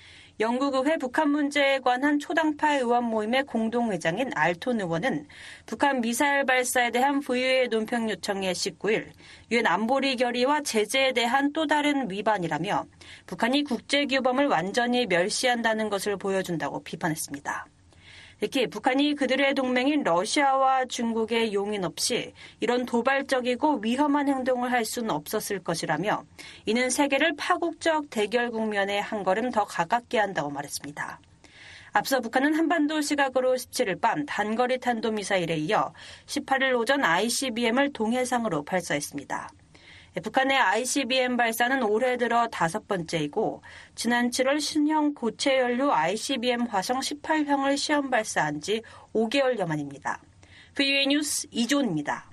영국 의회 북한 문제에 관한 초당파 의원 모임의 공동회장인 알톤 의원은 북한 미사일 발사에 대한 브이오에이 논평 요청에 십구 일 유엔 안보리 결의와 제재에 대한 또 다른 위반이라며 북한이 국제규범을 완전히 멸시한다는 것을 보여준다고 비판했습니다. 특히 북한이 그들의 동맹인 러시아와 중국의 용인 없이 이런 도발적이고 위험한 행동을 할 수는 없었을 것이라며 이는 세계를 파국적 대결 국면에 한 걸음 더 가깝게 한다고 말했습니다. 앞서 북한은 한반도 시각으로 십칠 일 밤 단거리 탄도미사일에 이어 십팔 일 오전 아이씨비엠을 동해상으로 발사했습니다. 북한의 아이씨비엠 발사는 올해 들어 다섯 번째이고 지난 칠월 신형 고체 연료 아이씨비엠 화성 십팔 형을 시험 발사한 지 오 개월여 만입니다. 브이오에이 뉴스 이조은입니다.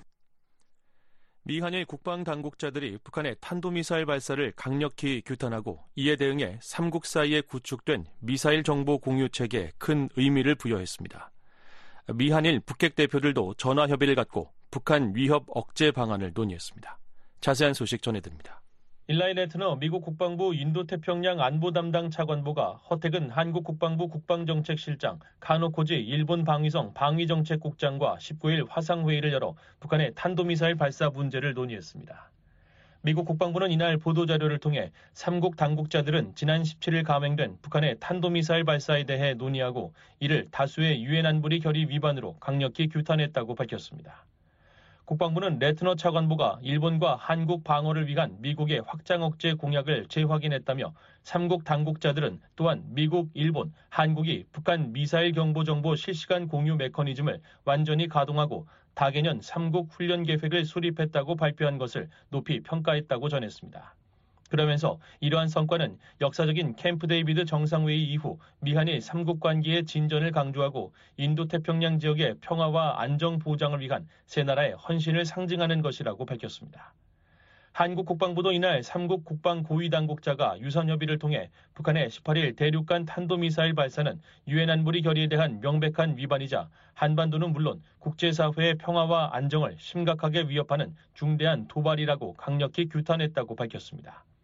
미한일 국방당국자들이 북한의 탄도미사일 발사를 강력히 규탄하고 이에 대응해 삼국 사이에 구축된 미사일 정보 공유 체계에 큰 의미를 부여했습니다. 미한일 북핵 대표들도 전화협의를 갖고 북한 위협 억제 방안을 논의했습니다. 자세한 소식 전해드립니다. 일라이 레트너 미국 국방부 인도태평양 안보 담당 차관보가 허택은 한국 국방부 국방정책실장, 카노코지 일본 방위성 방위정책국장과 십구 일 화상회의를 열어 북한의 탄도미사일 발사 문제를 논의했습니다. 미국 국방부는 이날 보도자료를 통해 삼국 당국자들은 지난 십칠 일 감행된 북한의 탄도미사일 발사에 대해 논의하고 이를 다수의 유엔 안보리 결의 위반으로 강력히 규탄했다고 밝혔습니다. 국방부는 레트너 차관보가 일본과 한국 방어를 위한 미국의 확장 억제 공약을 재확인했다며 삼국 당국자들은 또한 미국, 일본, 한국이 북한 미사일 경보 정보 실시간 공유 메커니즘을 완전히 가동하고 다개년 삼국 훈련 계획을 수립했다고 발표한 것을 높이 평가했다고 전했습니다. 그러면서 이러한 성과는 역사적인 캠프 데이비드 정상회의 이후 미한일 삼국 관계의 진전을 강조하고 인도태평양 지역의 평화와 안정 보장을 위한 세 나라의 헌신을 상징하는 것이라고 밝혔습니다. 한국 국방부도 이날 삼국 국방 고위 당국자가 유선 협의를 통해 북한의 십팔 일 대륙간 탄도미사일 발사는 유엔 안보리 결의에 대한 명백한 위반이자 한반도는 물론 국제사회의 평화와 안정을 심각하게 위협하는 중대한 도발이라고 강력히 규탄했다고 밝혔습니다.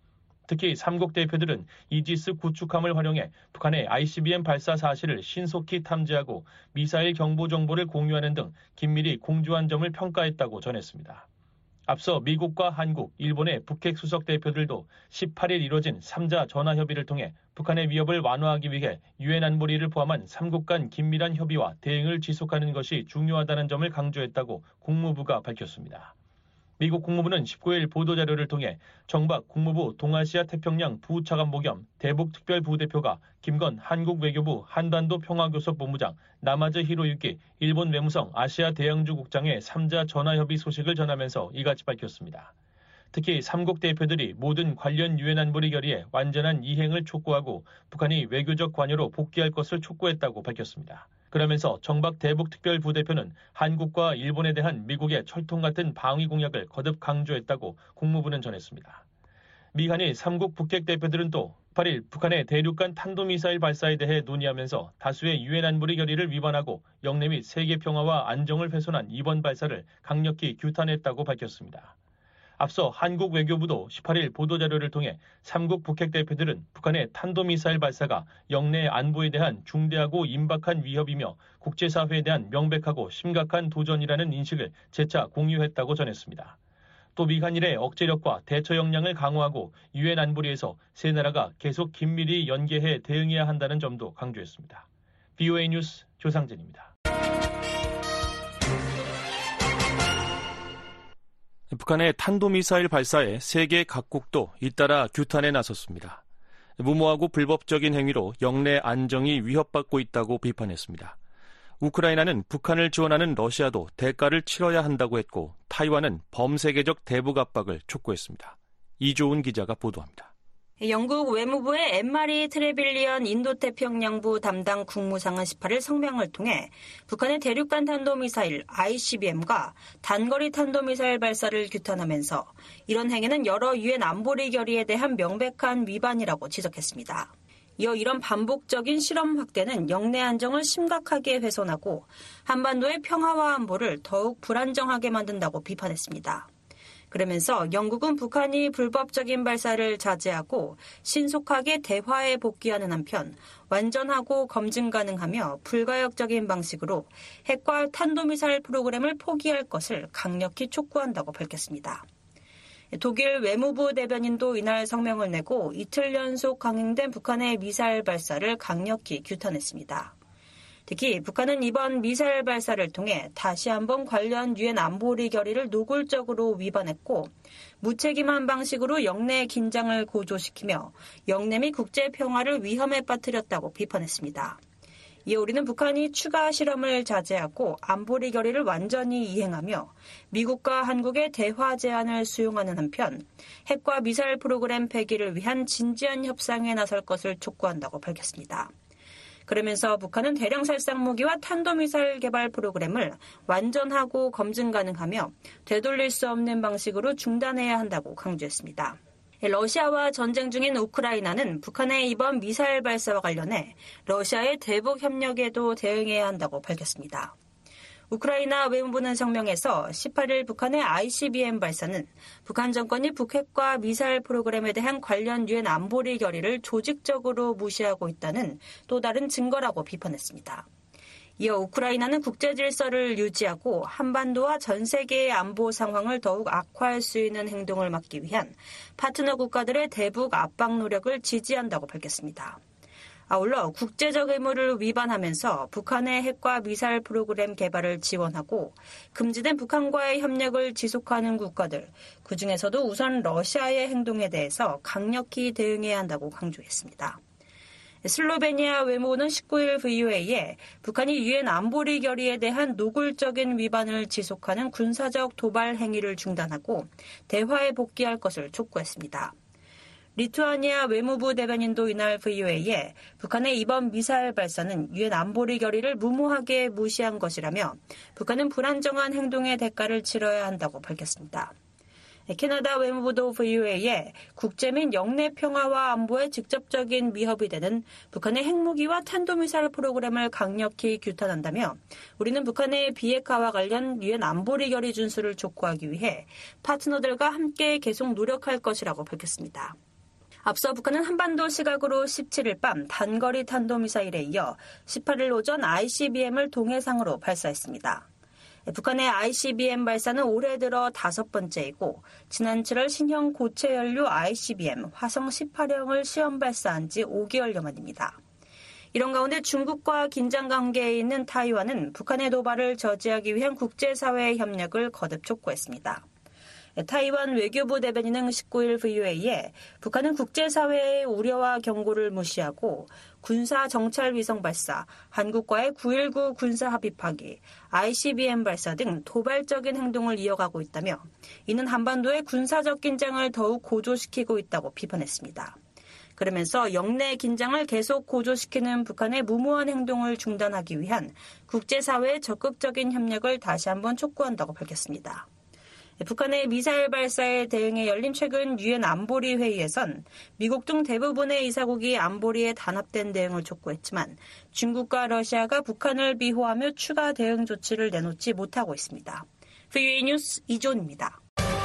특히 삼국 대표들은 이지스 구축함을 활용해 북한의 아이씨비엠 발사 사실을 신속히 탐지하고 미사일 경보 정보를 공유하는 등 긴밀히 공조한 점을 평가했다고 전했습니다. 앞서 미국과 한국, 일본의 북핵 수석 대표들도 십팔 일 이뤄진 삼자 전화 협의를 통해 북한의 위협을 완화하기 위해 유엔 안보리를 포함한 삼국 간 긴밀한 협의와 대응을 지속하는 것이 중요하다는 점을 강조했다고 국무부가 밝혔습니다. 미국 국무부는 십구 일 보도자료를 통해 정박 국무부 동아시아 태평양 부차관보 겸 대북특별부대표가 김건 한국 외교부 한반도 평화교섭 본부장, 나마즈 히로유키 일본 외무성 아시아 대양주 국장의 삼자 전화협의 소식을 전하면서 이같이 밝혔습니다. 특히 삼국 대표들이 모든 관련 유엔 안보리 결의에 완전한 이행을 촉구하고 북한이 외교적 관여로 복귀할 것을 촉구했다고 밝혔습니다. 그러면서 정박 대북특별부대표는 한국과 일본에 대한 미국의 철통 같은 방위 공약을 거듭 강조했다고 국무부는 전했습니다. 미한일 삼국 북핵 대표들은 또 팔 일 북한의 대륙간 탄도미사일 발사에 대해 논의하면서 다수의 유엔 안보리 결의를 위반하고 영내 및 세계 평화와 안정을 훼손한 이번 발사를 강력히 규탄했다고 밝혔습니다. 앞서 한국 외교부도 십팔 일 보도자료를 통해 삼국 북핵 대표들은 북한의 탄도미사일 발사가 영내 안보에 대한 중대하고 임박한 위협이며 국제사회에 대한 명백하고 심각한 도전이라는 인식을 재차 공유했다고 전했습니다. 또 미한일의 억제력과 대처 역량을 강화하고 유엔 안보리에서 세 나라가 계속 긴밀히 연계해 대응해야 한다는 점도 강조했습니다. 비오에이 뉴스 조상진입니다. 북한의 탄도미사일 발사에 세계 각국도 잇따라 규탄에 나섰습니다. 무모하고 불법적인 행위로 영내 안정이 위협받고 있다고 비판했습니다. 우크라이나는 북한을 지원하는 러시아도 대가를 치러야 한다고 했고 타이완은 범세계적 대북 압박을 촉구했습니다. 이조은 기자가 보도합니다. 영국 외무부의 엠마리 트레빌리언 인도태평양부 담당 국무상은 십팔 일 성명을 통해 북한의 대륙간 탄도미사일 아이씨비엠과 단거리 탄도미사일 발사를 규탄하면서 이런 행위는 여러 유엔 안보리 결의에 대한 명백한 위반이라고 지적했습니다. 이어 이런 반복적인 실험 확대는 영내 안정을 심각하게 훼손하고 한반도의 평화와 안보를 더욱 불안정하게 만든다고 비판했습니다. 그러면서 영국은 북한이 불법적인 발사를 자제하고 신속하게 대화에 복귀하는 한편 완전하고 검증 가능하며 불가역적인 방식으로 핵과 탄도미사일 프로그램을 포기할 것을 강력히 촉구한다고 밝혔습니다. 독일 외무부 대변인도 이날 성명을 내고 이틀 연속 강행된 북한의 미사일 발사를 강력히 규탄했습니다. 특히 북한은 이번 미사일 발사를 통해 다시 한번 관련 유엔 안보리 결의를 노골적으로 위반했고 무책임한 방식으로 영내 긴장을 고조시키며 영내 및 국제 평화를 위험에 빠뜨렸다고 비판했습니다. 이어 우리는 북한이 추가 실험을 자제하고 안보리 결의를 완전히 이행하며 미국과 한국의 대화 제안을 수용하는 한편 핵과 미사일 프로그램 폐기를 위한 진지한 협상에 나설 것을 촉구한다고 밝혔습니다. 그러면서 북한은 대량 살상 무기와 탄도미사일 개발 프로그램을 완전하고 검증 가능하며 되돌릴 수 없는 방식으로 중단해야 한다고 강조했습니다. 러시아와 전쟁 중인 우크라이나는 북한의 이번 미사일 발사와 관련해 러시아의 대북 협력에도 대응해야 한다고 밝혔습니다. 우크라이나 외무부는 성명에서 십팔 일 북한의 아이씨비엠 발사는 북한 정권이 북핵과 미사일 프로그램에 대한 관련 유엔 안보리 결의를 조직적으로 무시하고 있다는 또 다른 증거라고 비판했습니다. 이어 우크라이나는 국제 질서를 유지하고 한반도와 전 세계의 안보 상황을 더욱 악화할 수 있는 행동을 막기 위한 파트너 국가들의 대북 압박 노력을 지지한다고 밝혔습니다. 아울러 국제적 의무를 위반하면서 북한의 핵과 미사일 프로그램 개발을 지원하고 금지된 북한과의 협력을 지속하는 국가들, 그중에서도 우선 러시아의 행동에 대해서 강력히 대응해야 한다고 강조했습니다. 슬로베니아 외무부는 십구 일 브이오에이에 북한이 유엔 안보리 결의에 대한 노골적인 위반을 지속하는 군사적 도발 행위를 중단하고 대화에 복귀할 것을 촉구했습니다. 리투아니아 외무부 대변인도 이날 브이오에이에 북한의 이번 미사일 발사는 유엔 안보리 결의를 무모하게 무시한 것이라며 북한은 불안정한 행동의 대가를 치러야 한다고 밝혔습니다. 캐나다 외무부도 브이오에이에 국제 및 영내 평화와 안보에 직접적인 위협이 되는 북한의 핵무기와 탄도미사일 프로그램을 강력히 규탄한다며 우리는 북한의 비핵화와 관련 유엔 안보리 결의 준수를 촉구하기 위해 파트너들과 함께 계속 노력할 것이라고 밝혔습니다. 앞서 북한은 한반도 시각으로 십칠 일 밤 단거리 탄도미사일에 이어 십팔 일 오전 아이씨비엠을 동해상으로 발사했습니다. 북한의 아이씨비엠 발사는 올해 들어 다섯 번째이고 지난 칠월 신형 고체 연료 아이씨비엠 화성 십팔형을 시험 발사한 지 오 개월여 만입니다. 이런 가운데 중국과 긴장 관계에 있는 타이완은 북한의 도발을 저지하기 위한 국제사회의 협력을 거듭 촉구했습니다. 타이완 외교부 대변인은 십구 일 브이오에이에 북한은 국제사회의 우려와 경고를 무시하고 군사 정찰 위성 발사, 한국과의 구일구 군사 합의 파기, 아이씨비엠 발사 등 도발적인 행동을 이어가고 있다며 이는 한반도의 군사적 긴장을 더욱 고조시키고 있다고 비판했습니다. 그러면서 영내 긴장을 계속 고조시키는 북한의 무모한 행동을 중단하기 위한 국제사회의 적극적인 협력을 다시 한번 촉구한다고 밝혔습니다. 북한의 미사일 발사에 대응해 열린 최근 유엔 안보리 회의에선 미국 등 대부분의 이사국이 안보리에 단합된 대응을 촉구했지만 중국과 러시아가 북한을 비호하며 추가 대응 조치를 내놓지 못하고 있습니다. 브이오에이 뉴스 이존입니다.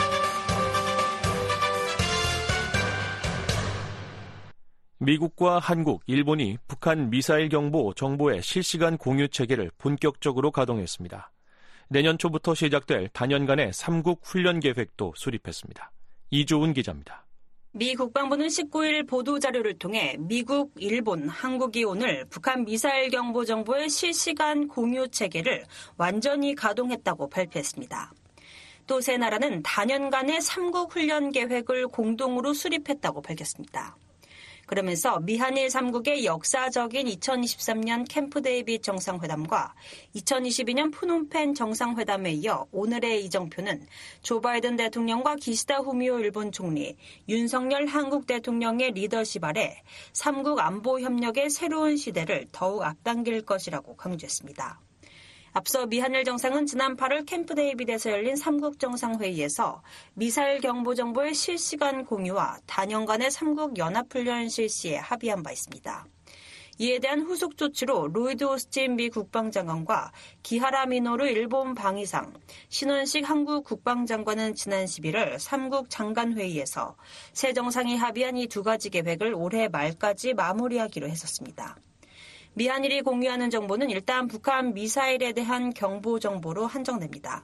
미국과 한국, 일본이 북한 미사일 경보 정보의 실시간 공유 체계를 본격적으로 가동했습니다. 내년 초부터 시작될 단연간의 삼국 훈련 계획도 수립했습니다. 이주은 기자입니다. 미 국방부는 십구 일 보도자료를 통해 미국, 일본, 한국이 오늘 북한 미사일 경보 정보의 실시간 공유 체계를 완전히 가동했다고 발표했습니다. 또 세 나라는 단연간의 삼국 훈련 계획을 공동으로 수립했다고 밝혔습니다. 그러면서 미한일 삼국의 역사적인 이천이십삼 년 캠프 데이빗 정상회담과 이천이십이 년 푸놈펜 정상회담에 이어 오늘의 이정표는 조 바이든 대통령과 기시다 후미오 일본 총리, 윤석열 한국 대통령의 리더십 아래 삼국 안보 협력의 새로운 시대를 더욱 앞당길 것이라고 강조했습니다. 앞서 미한일 정상은 지난 팔 월 캠프 데이빗에서 열린 삼국 정상회의에서 미사일 경보 정보의 실시간 공유와 단연간의 삼국 연합훈련 실시에 합의한 바 있습니다. 이에 대한 후속 조치로 로이드 오스틴 미 국방장관과 기하라 미노루 일본 방위상, 신원식 한국 국방장관은 지난 십일월 삼국 장관회의에서 세 정상이 합의한 이 두 가지 계획을 올해 말까지 마무리하기로 했었습니다. 미한일이 공유하는 정보는 일단 북한 미사일에 대한 경보 정보로 한정됩니다.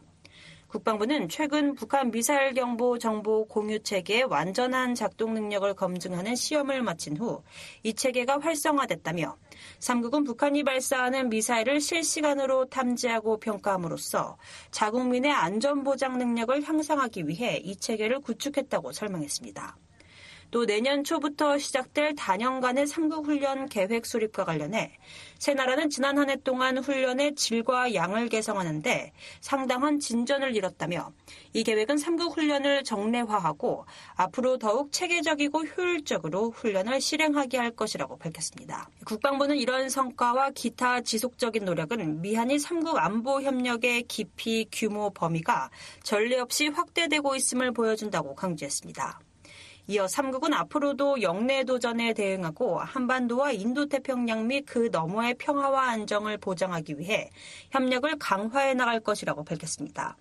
국방부는 최근 북한 미사일 경보 정보 공유 체계의 완전한 작동 능력을 검증하는 시험을 마친 후 이 체계가 활성화됐다며 삼국은 북한이 발사하는 미사일을 실시간으로 탐지하고 평가함으로써 자국민의 안전보장 능력을 향상하기 위해 이 체계를 구축했다고 설명했습니다. 또 내년 초부터 시작될 단연간의 삼국 훈련 계획 수립과 관련해 세 나라는 지난 한 해 동안 훈련의 질과 양을 개성하는 데 상당한 진전을 이뤘다며 이 계획은 삼국 훈련을 정례화하고 앞으로 더욱 체계적이고 효율적으로 훈련을 실행하게 할 것이라고 밝혔습니다. 국방부는 이런 성과와 기타 지속적인 노력은 미한일 삼국 안보 협력의 깊이, 규모, 범위가 전례 없이 확대되고 있음을 보여준다고 강조했습니다. 이어 삼국은 앞으로도 영내 도전에 대응하고 한반도와 인도태평양 및 그 너머의 평화와 안정을 보장하기 위해 협력을 강화해 나갈 것이라고 밝혔습니다.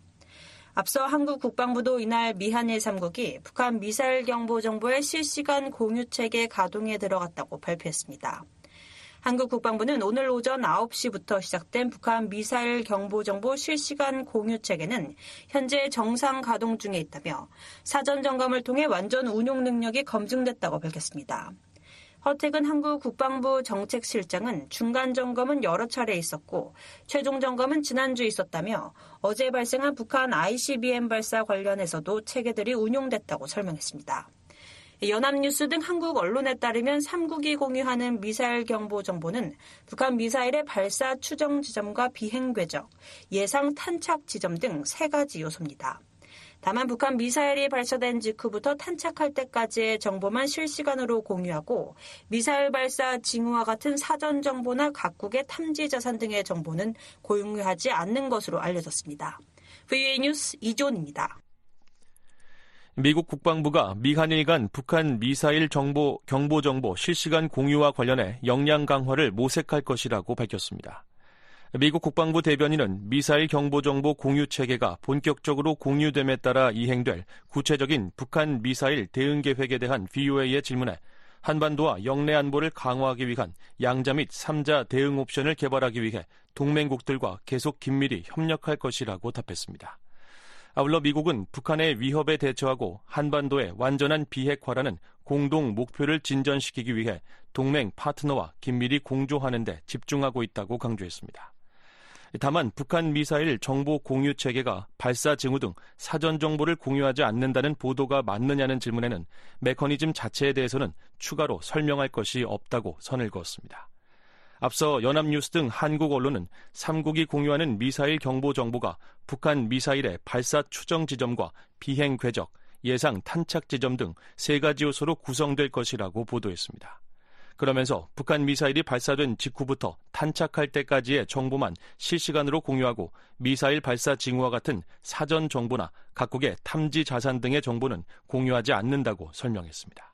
앞서 한국 국방부도 이날 미한일 삼국이 북한 미사일 경보 정보의 실시간 공유 체계 가동에 들어갔다고 발표했습니다. 한국 국방부는 오늘 오전 아홉 시부터 시작된 북한 미사일 경보정보 실시간 공유 체계는 현재 정상 가동 중에 있다며 사전 점검을 통해 완전 운용 능력이 검증됐다고 밝혔습니다. 허택은 한국 국방부 정책실장은 중간 점검은 여러 차례 있었고 최종 점검은 지난주 있었다며 어제 발생한 북한 아이씨비엠 발사 관련해서도 체계들이 운용됐다고 설명했습니다. 연합뉴스 등 한국 언론에 따르면 삼국이 공유하는 미사일 경보 정보는 북한 미사일의 발사 추정 지점과 비행 궤적, 예상 탄착 지점 등 세 가지 요소입니다. 다만 북한 미사일이 발사된 직후부터 탄착할 때까지의 정보만 실시간으로 공유하고 미사일 발사 징후와 같은 사전 정보나 각국의 탐지 자산 등의 정보는 공유하지 않는 것으로 알려졌습니다. 브이오에이 뉴스 이존입니다. 미국 국방부가 미한일 간 북한 미사일 정보, 경보 정보 실시간 공유와 관련해 역량 강화를 모색할 것이라고 밝혔습니다. 미국 국방부 대변인은 미사일 경보정보 공유 체계가 본격적으로 공유됨에 따라 이행될 구체적인 북한 미사일 대응 계획에 대한 브이오에이의 질문에 한반도와 영내 안보를 강화하기 위한 양자 및 삼자 대응 옵션을 개발하기 위해 동맹국들과 계속 긴밀히 협력할 것이라고 답했습니다. 아울러 미국은 북한의 위협에 대처하고 한반도의 완전한 비핵화라는 공동 목표를 진전시키기 위해 동맹 파트너와 긴밀히 공조하는 데 집중하고 있다고 강조했습니다. 다만 북한 미사일 정보 공유 체계가 발사 징후 등 사전 정보를 공유하지 않는다는 보도가 맞느냐는 질문에는 메커니즘 자체에 대해서는 추가로 설명할 것이 없다고 선을 그었습니다. 앞서 연합뉴스 등 한국 언론은 삼국이 공유하는 미사일 경보 정보가 북한 미사일의 발사 추정 지점과 비행 궤적, 예상 탄착 지점 등 세 가지 요소로 구성될 것이라고 보도했습니다. 그러면서 북한 미사일이 발사된 직후부터 탄착할 때까지의 정보만 실시간으로 공유하고 미사일 발사 징후와 같은 사전 정보나 각국의 탐지 자산 등의 정보는 공유하지 않는다고 설명했습니다.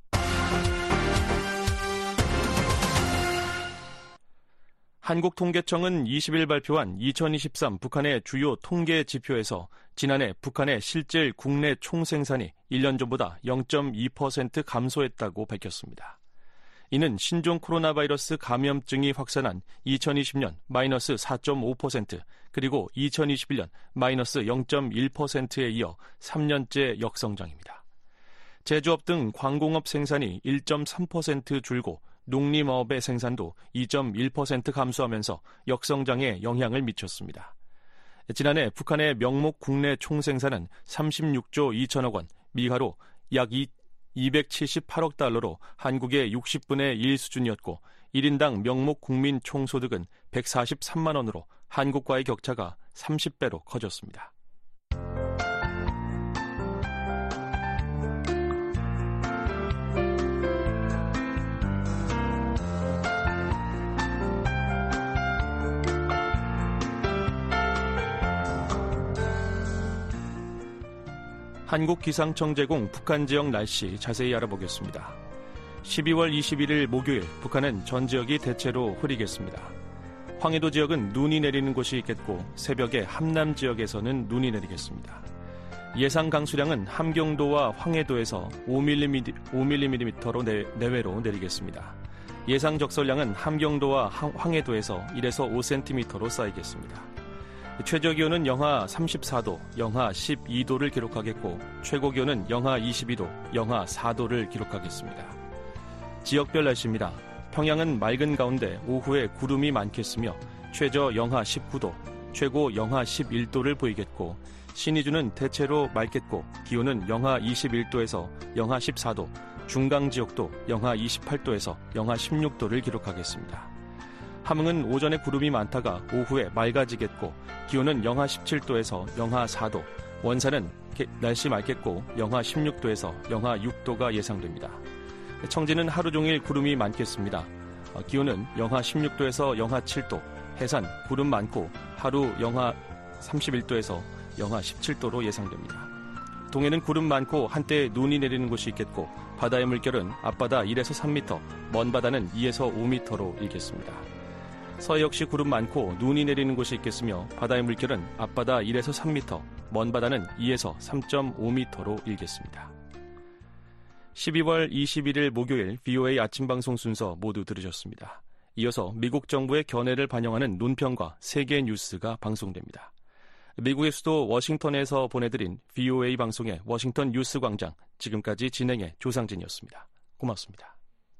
한국통계청은 이십 일 발표한 이천이십삼 북한의 주요 통계 지표에서 지난해 북한의 실질 국내 총생산이 일 년 전보다 영 점 이 퍼센트 감소했다고 밝혔습니다. 이는 신종 코로나 바이러스 감염증이 확산한 이천이십 년 마이너스 사 점 오 퍼센트 그리고 이천이십일 년 마이너스 영 점 일 퍼센트에 이어 삼 년째 역성장입니다. 제조업 등 광공업 생산이 일 점 삼 퍼센트 줄고 농림업의 생산도 이 점 일 퍼센트 감소하면서 역성장에 영향을 미쳤습니다. 지난해 북한의 명목 국내 총생산은 삼십육조 이천억 원, 미화로 약 이백칠십팔억 달러로 한국의 육십분의 일 수준이었고 일 인당 명목 국민 총소득은 백사십삼만 원으로 한국과의 격차가 삼십 배로 커졌습니다. 한국기상청 제공 북한 지역 날씨 자세히 알아보겠습니다. 십이월 이십일일 목요일 북한은 전 지역이 대체로 흐리겠습니다. 황해도 지역은 눈이 내리는 곳이 있겠고 새벽에 함남 지역에서는 눈이 내리겠습니다. 예상 강수량은 함경도와 황해도에서 오 밀리미터로 내외로 내리겠습니다. 예상 적설량은 함경도와 황해도에서 일에서 오 센티미터로 쌓이겠습니다. 최저기온은 영하 삼십사도, 영하 십이도를 기록하겠고 최고기온은 영하 이십이도, 영하 사도를 기록하겠습니다. 지역별 날씨입니다. 평양은 맑은 가운데 오후에 구름이 많겠으며 최저 영하 십구도, 최고 영하 십일도를 보이겠고 신의주는 대체로 맑겠고 기온은 영하 이십일도에서 영하 십사도, 중강 지역도 영하 이십팔도에서 영하 십육도를 기록하겠습니다. 함흥은 오전에 구름이 많다가 오후에 맑아지겠고 기온은 영하 십칠도에서 영하 사도, 원산은 날씨 맑겠고 영하 십육도에서 영하 육도가 예상됩니다. 청진은 하루 종일 구름이 많겠습니다. 기온은 영하 십육도에서 영하 칠도, 해산 구름 많고 하루 영하 삼십일도에서 영하 십칠도로 예상됩니다. 동해는 구름 많고 한때 눈이 내리는 곳이 있겠고 바다의 물결은 앞바다 일에서 삼 미터, 먼 바다는 이에서 오 미터로 일겠습니다. 서해 역시 구름 많고 눈이 내리는 곳이 있겠으며 바다의 물결은 앞바다 일에서 삼 미터, 먼 바다는 이에서 삼 점 오 미터로 일겠습니다. 십이월 이십일일 목요일 브이오에이 아침방송 순서 모두 들으셨습니다. 이어서 미국 정부의 견해를 반영하는 논평과 세계 뉴스가 방송됩니다. 미국의 수도 워싱턴에서 보내드린 브이오에이 방송의 워싱턴 뉴스 광장, 지금까지 진행의 조상진이었습니다. 고맙습니다.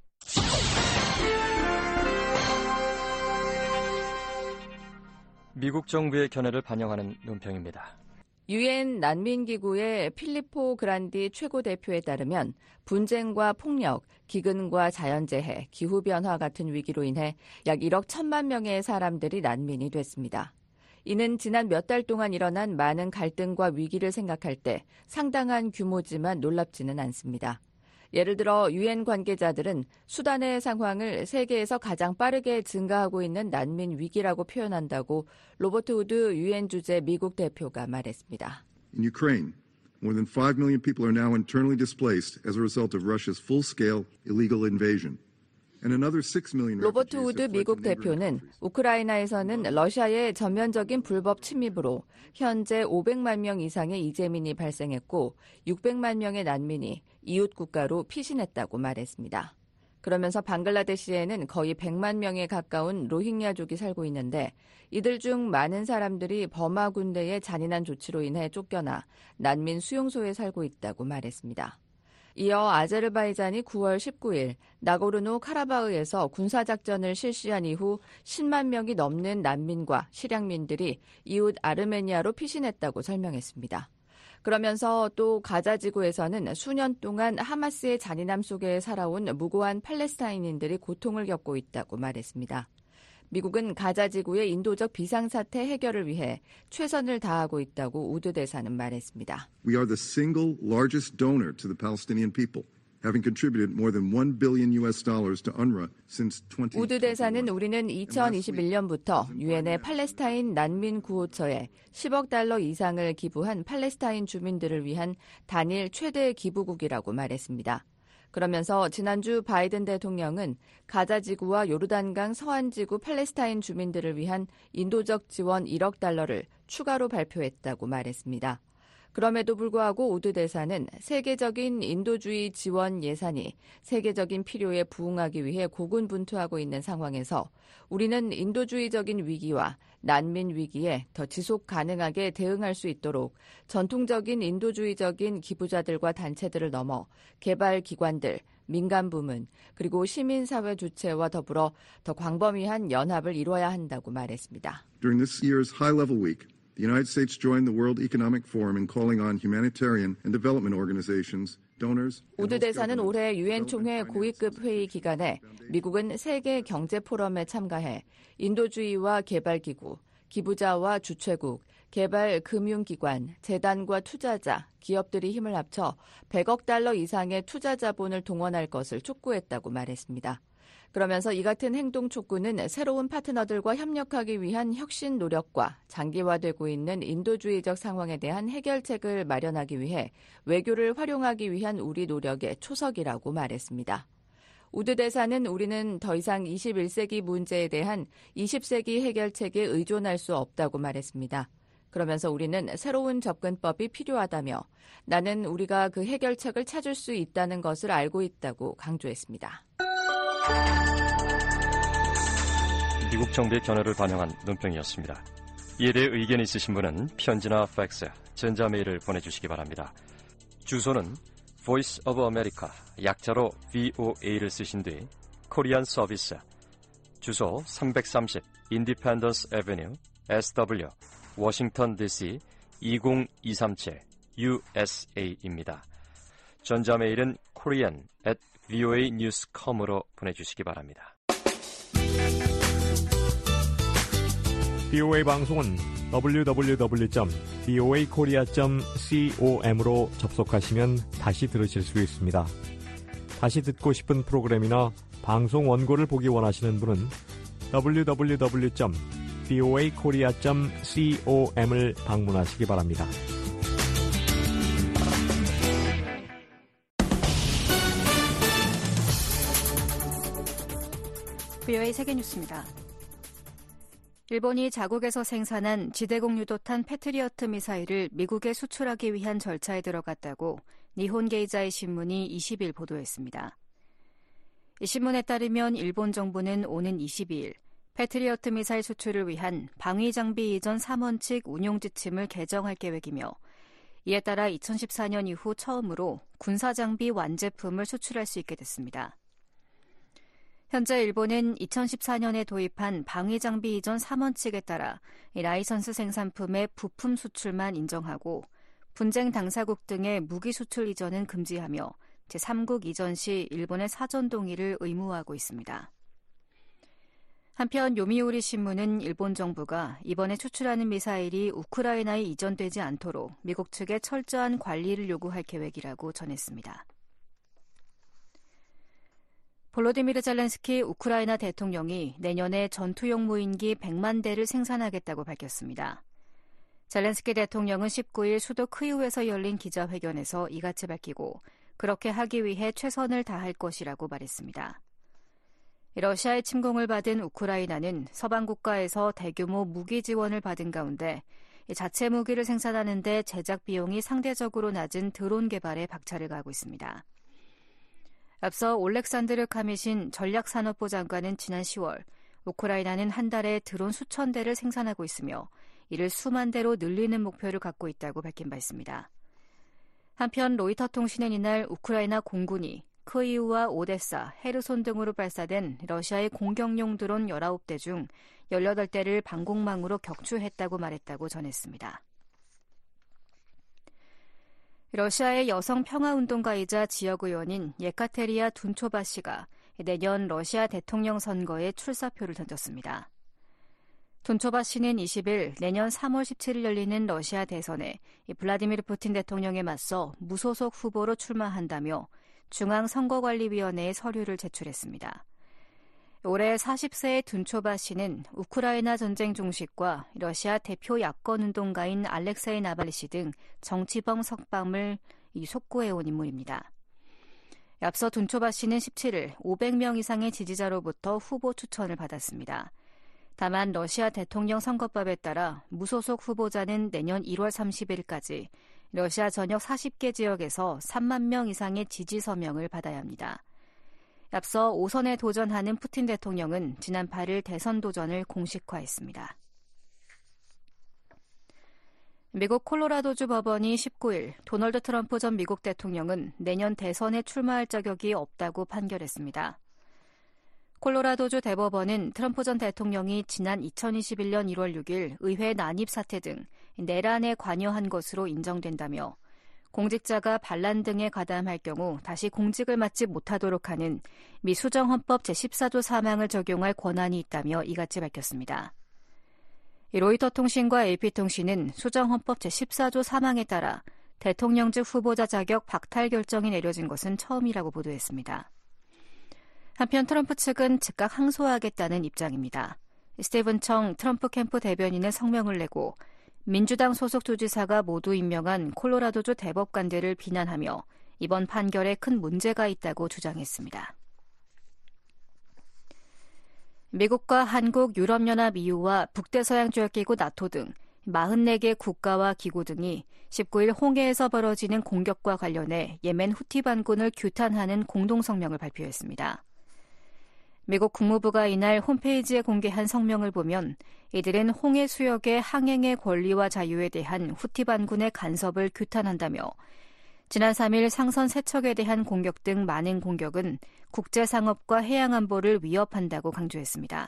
미국 정부의 견해를 반영하는 논평입니다. 유엔 난민기구의 필리포 그란디 최고 대표에 따르면 분쟁과 폭력, 기근과 자연재해, 기후변화 같은 위기로 인해 약 일억 천만 명의 사람들이 난민이 됐습니다. 이는 지난 몇 달 동안 일어난 많은 갈등과 위기를 생각할 때 상당한 규모지만 놀랍지는 않습니다. 예를 들어 유엔 관계자들은 수단의 상황을 세계에서 가장 빠르게 증가하고 있는 난민 위기라고 표현한다고 로버트 우드 유엔 주재 미국 대표가 말했습니다. In Ukraine, more than five million people are now internally displaced as a result of Russia's full-scale illegal invasion. 로버트 우드 미국 대표는 우크라이나에서는 러시아의 전면적인 불법 침입으로 현재 오백만 명 이상의 이재민이 발생했고 육백만 명의 난민이 이웃 국가로 피신했다고 말했습니다. 그러면서 방글라데시에는 거의 백만 명에 가까운 로힝야족이 살고 있는데 이들 중 많은 사람들이 버마 군대의 잔인한 조치로 인해 쫓겨나 난민 수용소에 살고 있다고 말했습니다. 이어 아제르바이잔이 구월 십구일 나고르노 카라바흐에서 군사작전을 실시한 이후 십만 명이 넘는 난민과 실향민들이 이웃 아르메니아로 피신했다고 설명했습니다. 그러면서 또 가자 지구에서는 수년 동안 하마스의 잔인함 속에 살아온 무고한 팔레스타인인들이 고통을 겪고 있다고 말했습니다. 미국은 가자 지구의 인도적 비상사태 해결을 위해 최선을 다하고 있다고 우드 대사는 말했습니다. We are the single largest donor to the Palestinian people, having contributed more than one billion U S dollars to UNRWA since twenty twenty-one. 우드 대사는 우리는 이천이십일년부터 유엔의 팔레스타인 난민 구호처에 십억 달러 이상을 기부한 팔레스타인 주민들을 위한 단일 최대 기부국이라고 말했습니다. 그러면서 지난주 바이든 대통령은 가자 지구와 요르단강 서안 지구 팔레스타인 주민들을 위한 인도적 지원 일억 달러를 추가로 발표했다고 말했습니다. 그럼에도 불구하고 우드 대사는 세계적인 인도주의 지원 예산이 세계적인 필요에 부응하기 위해 고군분투하고 있는 상황에서 우리는 인도주의적인 위기와 난민 위기에 더 지속 가능하게 대응할 수 있도록 전통적인 인도주의적인 기부자들과 단체들을 넘어 개발 기관들, 민간 부문, 그리고 시민사회 주체와 더불어 더 광범위한 연합을 이뤄야 한다고 말했습니다. During this year's high-level week, the United States joined the World Economic Forum in calling on humanitarian and development organizations, donors. 우드 대사는 올해 유엔 총회 고위급 회의 기간에 미국은 세계 경제 포럼에 참가해 인도주의와 개발기구, 기부자와 주최국, 개발 금융기관, 재단과 투자자, 기업들이 힘을 합쳐 백억 달러 이상의 투자 자본을 동원할 것을 촉구했다고 말했습니다. 그러면서 이 같은 행동 촉구는 새로운 파트너들과 협력하기 위한 혁신 노력과 장기화되고 있는 인도주의적 상황에 대한 해결책을 마련하기 위해 외교를 활용하기 위한 우리 노력의 초석이라고 말했습니다. 우드 대사는 우리는 더 이상 이십일 세기 문제에 대한 이십 세기 해결책에 의존할 수 없다고 말했습니다. 그러면서 우리는 새로운 접근법이 필요하다며 나는 우리가 그 해결책을 찾을 수 있다는 것을 알고 있다고 강조했습니다. 미국 정부의 견해를 반영한 논평이었습니다. 이에 대해 의견이 있으신 분은 편지나 팩스, 전자메일을 보내주시기 바랍니다. 주소는 Voice of America, 약자로 브이오에이를 쓰신 뒤 코리안 서비스, 주소 삼백삼십 Independence Avenue, 에스더블유, 워싱턴 디씨 이공이삼칠 유에스에이입니다. 전자메일은 korean at 브이오에이 뉴스 닷컴으로 보내주시기 바랍니다. 브이오에이 방송은 더블유 더블유 더블유 점 브이오에이 코리아 점 com으로 접속하시면 다시 들으실 수 있습니다. 다시 듣고 싶은 프로그램이나 방송 원고를 보기 원하시는 분은 더블유 더블유 더블유 점 브이오에이 코리아 점 com을 방문하시기 바랍니다. 브이오에이 세계뉴스입니다. 일본이 자국에서 생산한 지대공 유도탄 패트리어트 미사일을 미국에 수출하기 위한 절차에 들어갔다고 니혼 게이자이 신문이 이십일 보도했습니다. 이 신문에 따르면 일본 정부는 오는 이십이일 패트리어트 미사일 수출을 위한 방위장비 이전 삼원칙 운용 지침을 개정할 계획이며 이에 따라 이천십사년 이후 처음으로 군사장비 완제품을 수출할 수 있게 됐습니다. 현재 일본은 이천십사년에 도입한 방위장비 이전 삼원칙에 따라 라이선스 생산품의 부품 수출만 인정하고 분쟁 당사국 등의 무기 수출 이전은 금지하며 제삼국 이전 시 일본의 사전 동의를 의무화하고 있습니다. 한편 요미우리 신문은 일본 정부가 이번에 수출하는 미사일이 우크라이나에 이전되지 않도록 미국 측에 철저한 관리를 요구할 계획이라고 전했습니다. 볼로디미르 젤렌스키 우크라이나 대통령이 내년에 전투용 무인기 백만 대를 생산하겠다고 밝혔습니다. 젤렌스키 대통령은 십구일 수도 크이우에서 열린 기자회견에서 이같이 밝히고 그렇게 하기 위해 최선을 다할 것이라고 말했습니다. 러시아의 침공을 받은 우크라이나는 서방 국가에서 대규모 무기 지원을 받은 가운데 자체 무기를 생산하는 데 제작 비용이 상대적으로 낮은 드론 개발에 박차를 가하고 있습니다. 앞서 올렉산드르 카미신 전략산업부 장관은 지난 시월 우크라이나는 한 달에 드론 수천 대를 생산하고 있으며 이를 수만 대로 늘리는 목표를 갖고 있다고 밝힌 바 있습니다. 한편 로이터 통신은 이날 우크라이나 공군이 크이우와 오데사, 헤르손 등으로 발사된 러시아의 공격용 드론 열아홉 대 중 열여덟 대를 방공망으로 격추했다고 말했다고 전했습니다. 러시아의 여성 평화운동가이자 지역의원인 예카테리아 둔초바 씨가 내년 러시아 대통령 선거에 출사표를 던졌습니다. 둔초바 씨는 이십 일 내년 삼월 십칠일 열리는 러시아 대선에 블라디미르 푸틴 대통령에 맞서 무소속 후보로 출마한다며 중앙선거관리위원회에 서류를 제출했습니다. 올해 사십 세의 둔초바 씨는 우크라이나 전쟁 종식과 러시아 대표 야권운동가인 알렉세이 나발리 씨 등 정치범 석방을 속고해온 인물입니다. 앞서 둔초바 씨는 십칠일 오백 명 이상의 지지자로부터 후보 추천을 받았습니다. 다만 러시아 대통령 선거법에 따라 무소속 후보자는 내년 일월 삼십일까지 러시아 전역 사십 개 지역에서 삼만 명 이상의 지지 서명을 받아야 합니다. 앞서 오선에 도전하는 푸틴 대통령은 지난 팔일 대선 도전을 공식화했습니다. 미국 콜로라도주 법원이 십구일 도널드 트럼프 전 미국 대통령은 내년 대선에 출마할 자격이 없다고 판결했습니다. 콜로라도주 대법원은 트럼프 전 대통령이 지난 이천이십일년 일월 육일 의회 난입 사태 등 내란에 관여한 것으로 인정된다며 공직자가 반란 등에 가담할 경우 다시 공직을 맡지 못하도록 하는 미 수정헌법 제십사조 사망을 적용할 권한이 있다며 이같이 밝혔습니다. 로이터 통신과 에이피통신은 수정헌법 제십사조 사망에 따라 대통령직 후보자 자격 박탈 결정이 내려진 것은 처음이라고 보도했습니다. 한편 트럼프 측은 즉각 항소하겠다는 입장입니다. 스티븐 청 트럼프 캠프 대변인은 성명을 내고 민주당 소속 주지사가 모두 임명한 콜로라도주 대법관들을 비난하며 이번 판결에 큰 문제가 있다고 주장했습니다. 미국과 한국, 유럽연합 이유와 북대서양조약기구 나토 등 사십사 개 국가와 기구 등이 십구일 홍해에서 벌어지는 공격과 관련해 예멘 후티 반군을 규탄하는 공동성명을 발표했습니다. 미국 국무부가 이날 홈페이지에 공개한 성명을 보면 이들은 홍해 수역의 항행의 권리와 자유에 대한 후티 반군의 간섭을 규탄한다며 지난 삼일 상선 세 척에 대한 공격 등 많은 공격은 국제상업과 해양안보를 위협한다고 강조했습니다.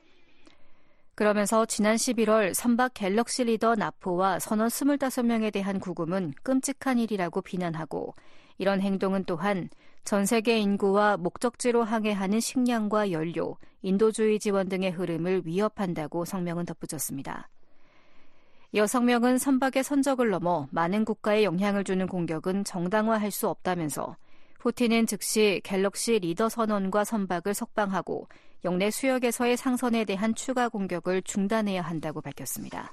그러면서 지난 십일월 선박 갤럭시 리더 나포와 선원 스물다섯 명에 대한 구금은 끔찍한 일이라고 비난하고 이런 행동은 또한 전 세계 인구와 목적지로 항해하는 식량과 연료, 인도주의 지원 등의 흐름을 위협한다고 성명은 덧붙였습니다. 이어 성명은 선박의 선적을 넘어 많은 국가에 영향을 주는 공격은 정당화할 수 없다면서 후티는 즉시 갤럭시 리더 선원과 선박을 석방하고 영내 수역에서의 상선에 대한 추가 공격을 중단해야 한다고 밝혔습니다.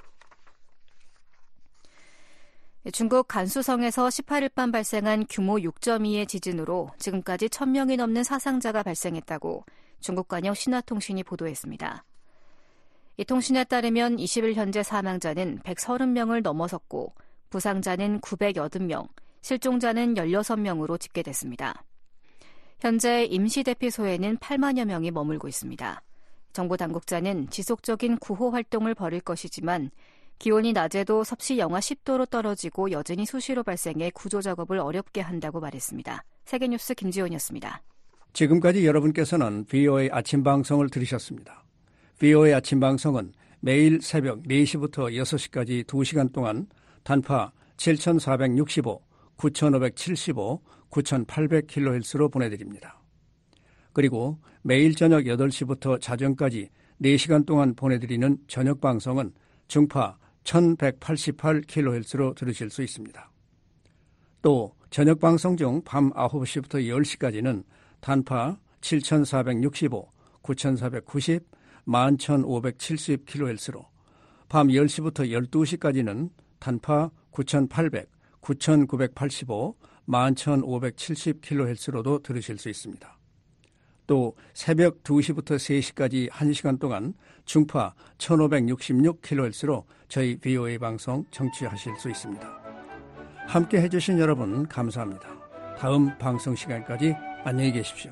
중국 간수성에서 십팔일 밤 발생한 규모 육 점 이의 지진으로 지금까지 천 명이 넘는 사상자가 발생했다고 중국 관영 신화통신이 보도했습니다. 이 통신에 따르면 이십일 현재 사망자는 백삼십 명을 넘어섰고 부상자는 구백팔십 명, 실종자는 십육 명으로 집계됐습니다. 현재 임시대피소에는 팔만여 명이 머물고 있습니다. 정부 당국자는 지속적인 구호 활동을 벌일 것이지만 기온이 낮에도 섭씨 영하 십 도로 떨어지고 여전히 수시로 발생해 구조 작업을 어렵게 한다고 말했습니다. 세계뉴스 김지원이었습니다. 지금까지 여러분께서는 브이오에이 아침 방송을 들으셨습니다. 브이오에이 아침 방송은 매일 새벽 네 시부터 여섯 시까지 두 시간 동안 단파 칠천사백육십오, 구천오백칠십오, 구천팔백 킬로헤르츠로 보내드립니다. 그리고 매일 저녁 여덟 시부터 자정까지 네 시간 동안 보내드리는 저녁 방송은 중파 천백팔십팔 킬로헤르츠로 들으실 수 있습니다. 또 저녁 방송 중 밤 아홉 시부터 열 시까지는 단파 칠천사백육십오, 구천사백구십, 만 천오백칠십 킬로헤르츠로 밤 열 시부터 열두 시까지는 단파 구천팔백, 구천구백팔십오, 만 천오백칠십 킬로헤르츠로도 들으실 수 있습니다. 또 새벽 두 시부터 세 시까지 한 시간 동안 중파 천오백육십육 킬로헤르츠로 저희 브이오에이 방송 청취하실 수 있습니다. 함께 해주신 여러분 감사합니다. 다음 방송 시간까지 안녕히 계십시오.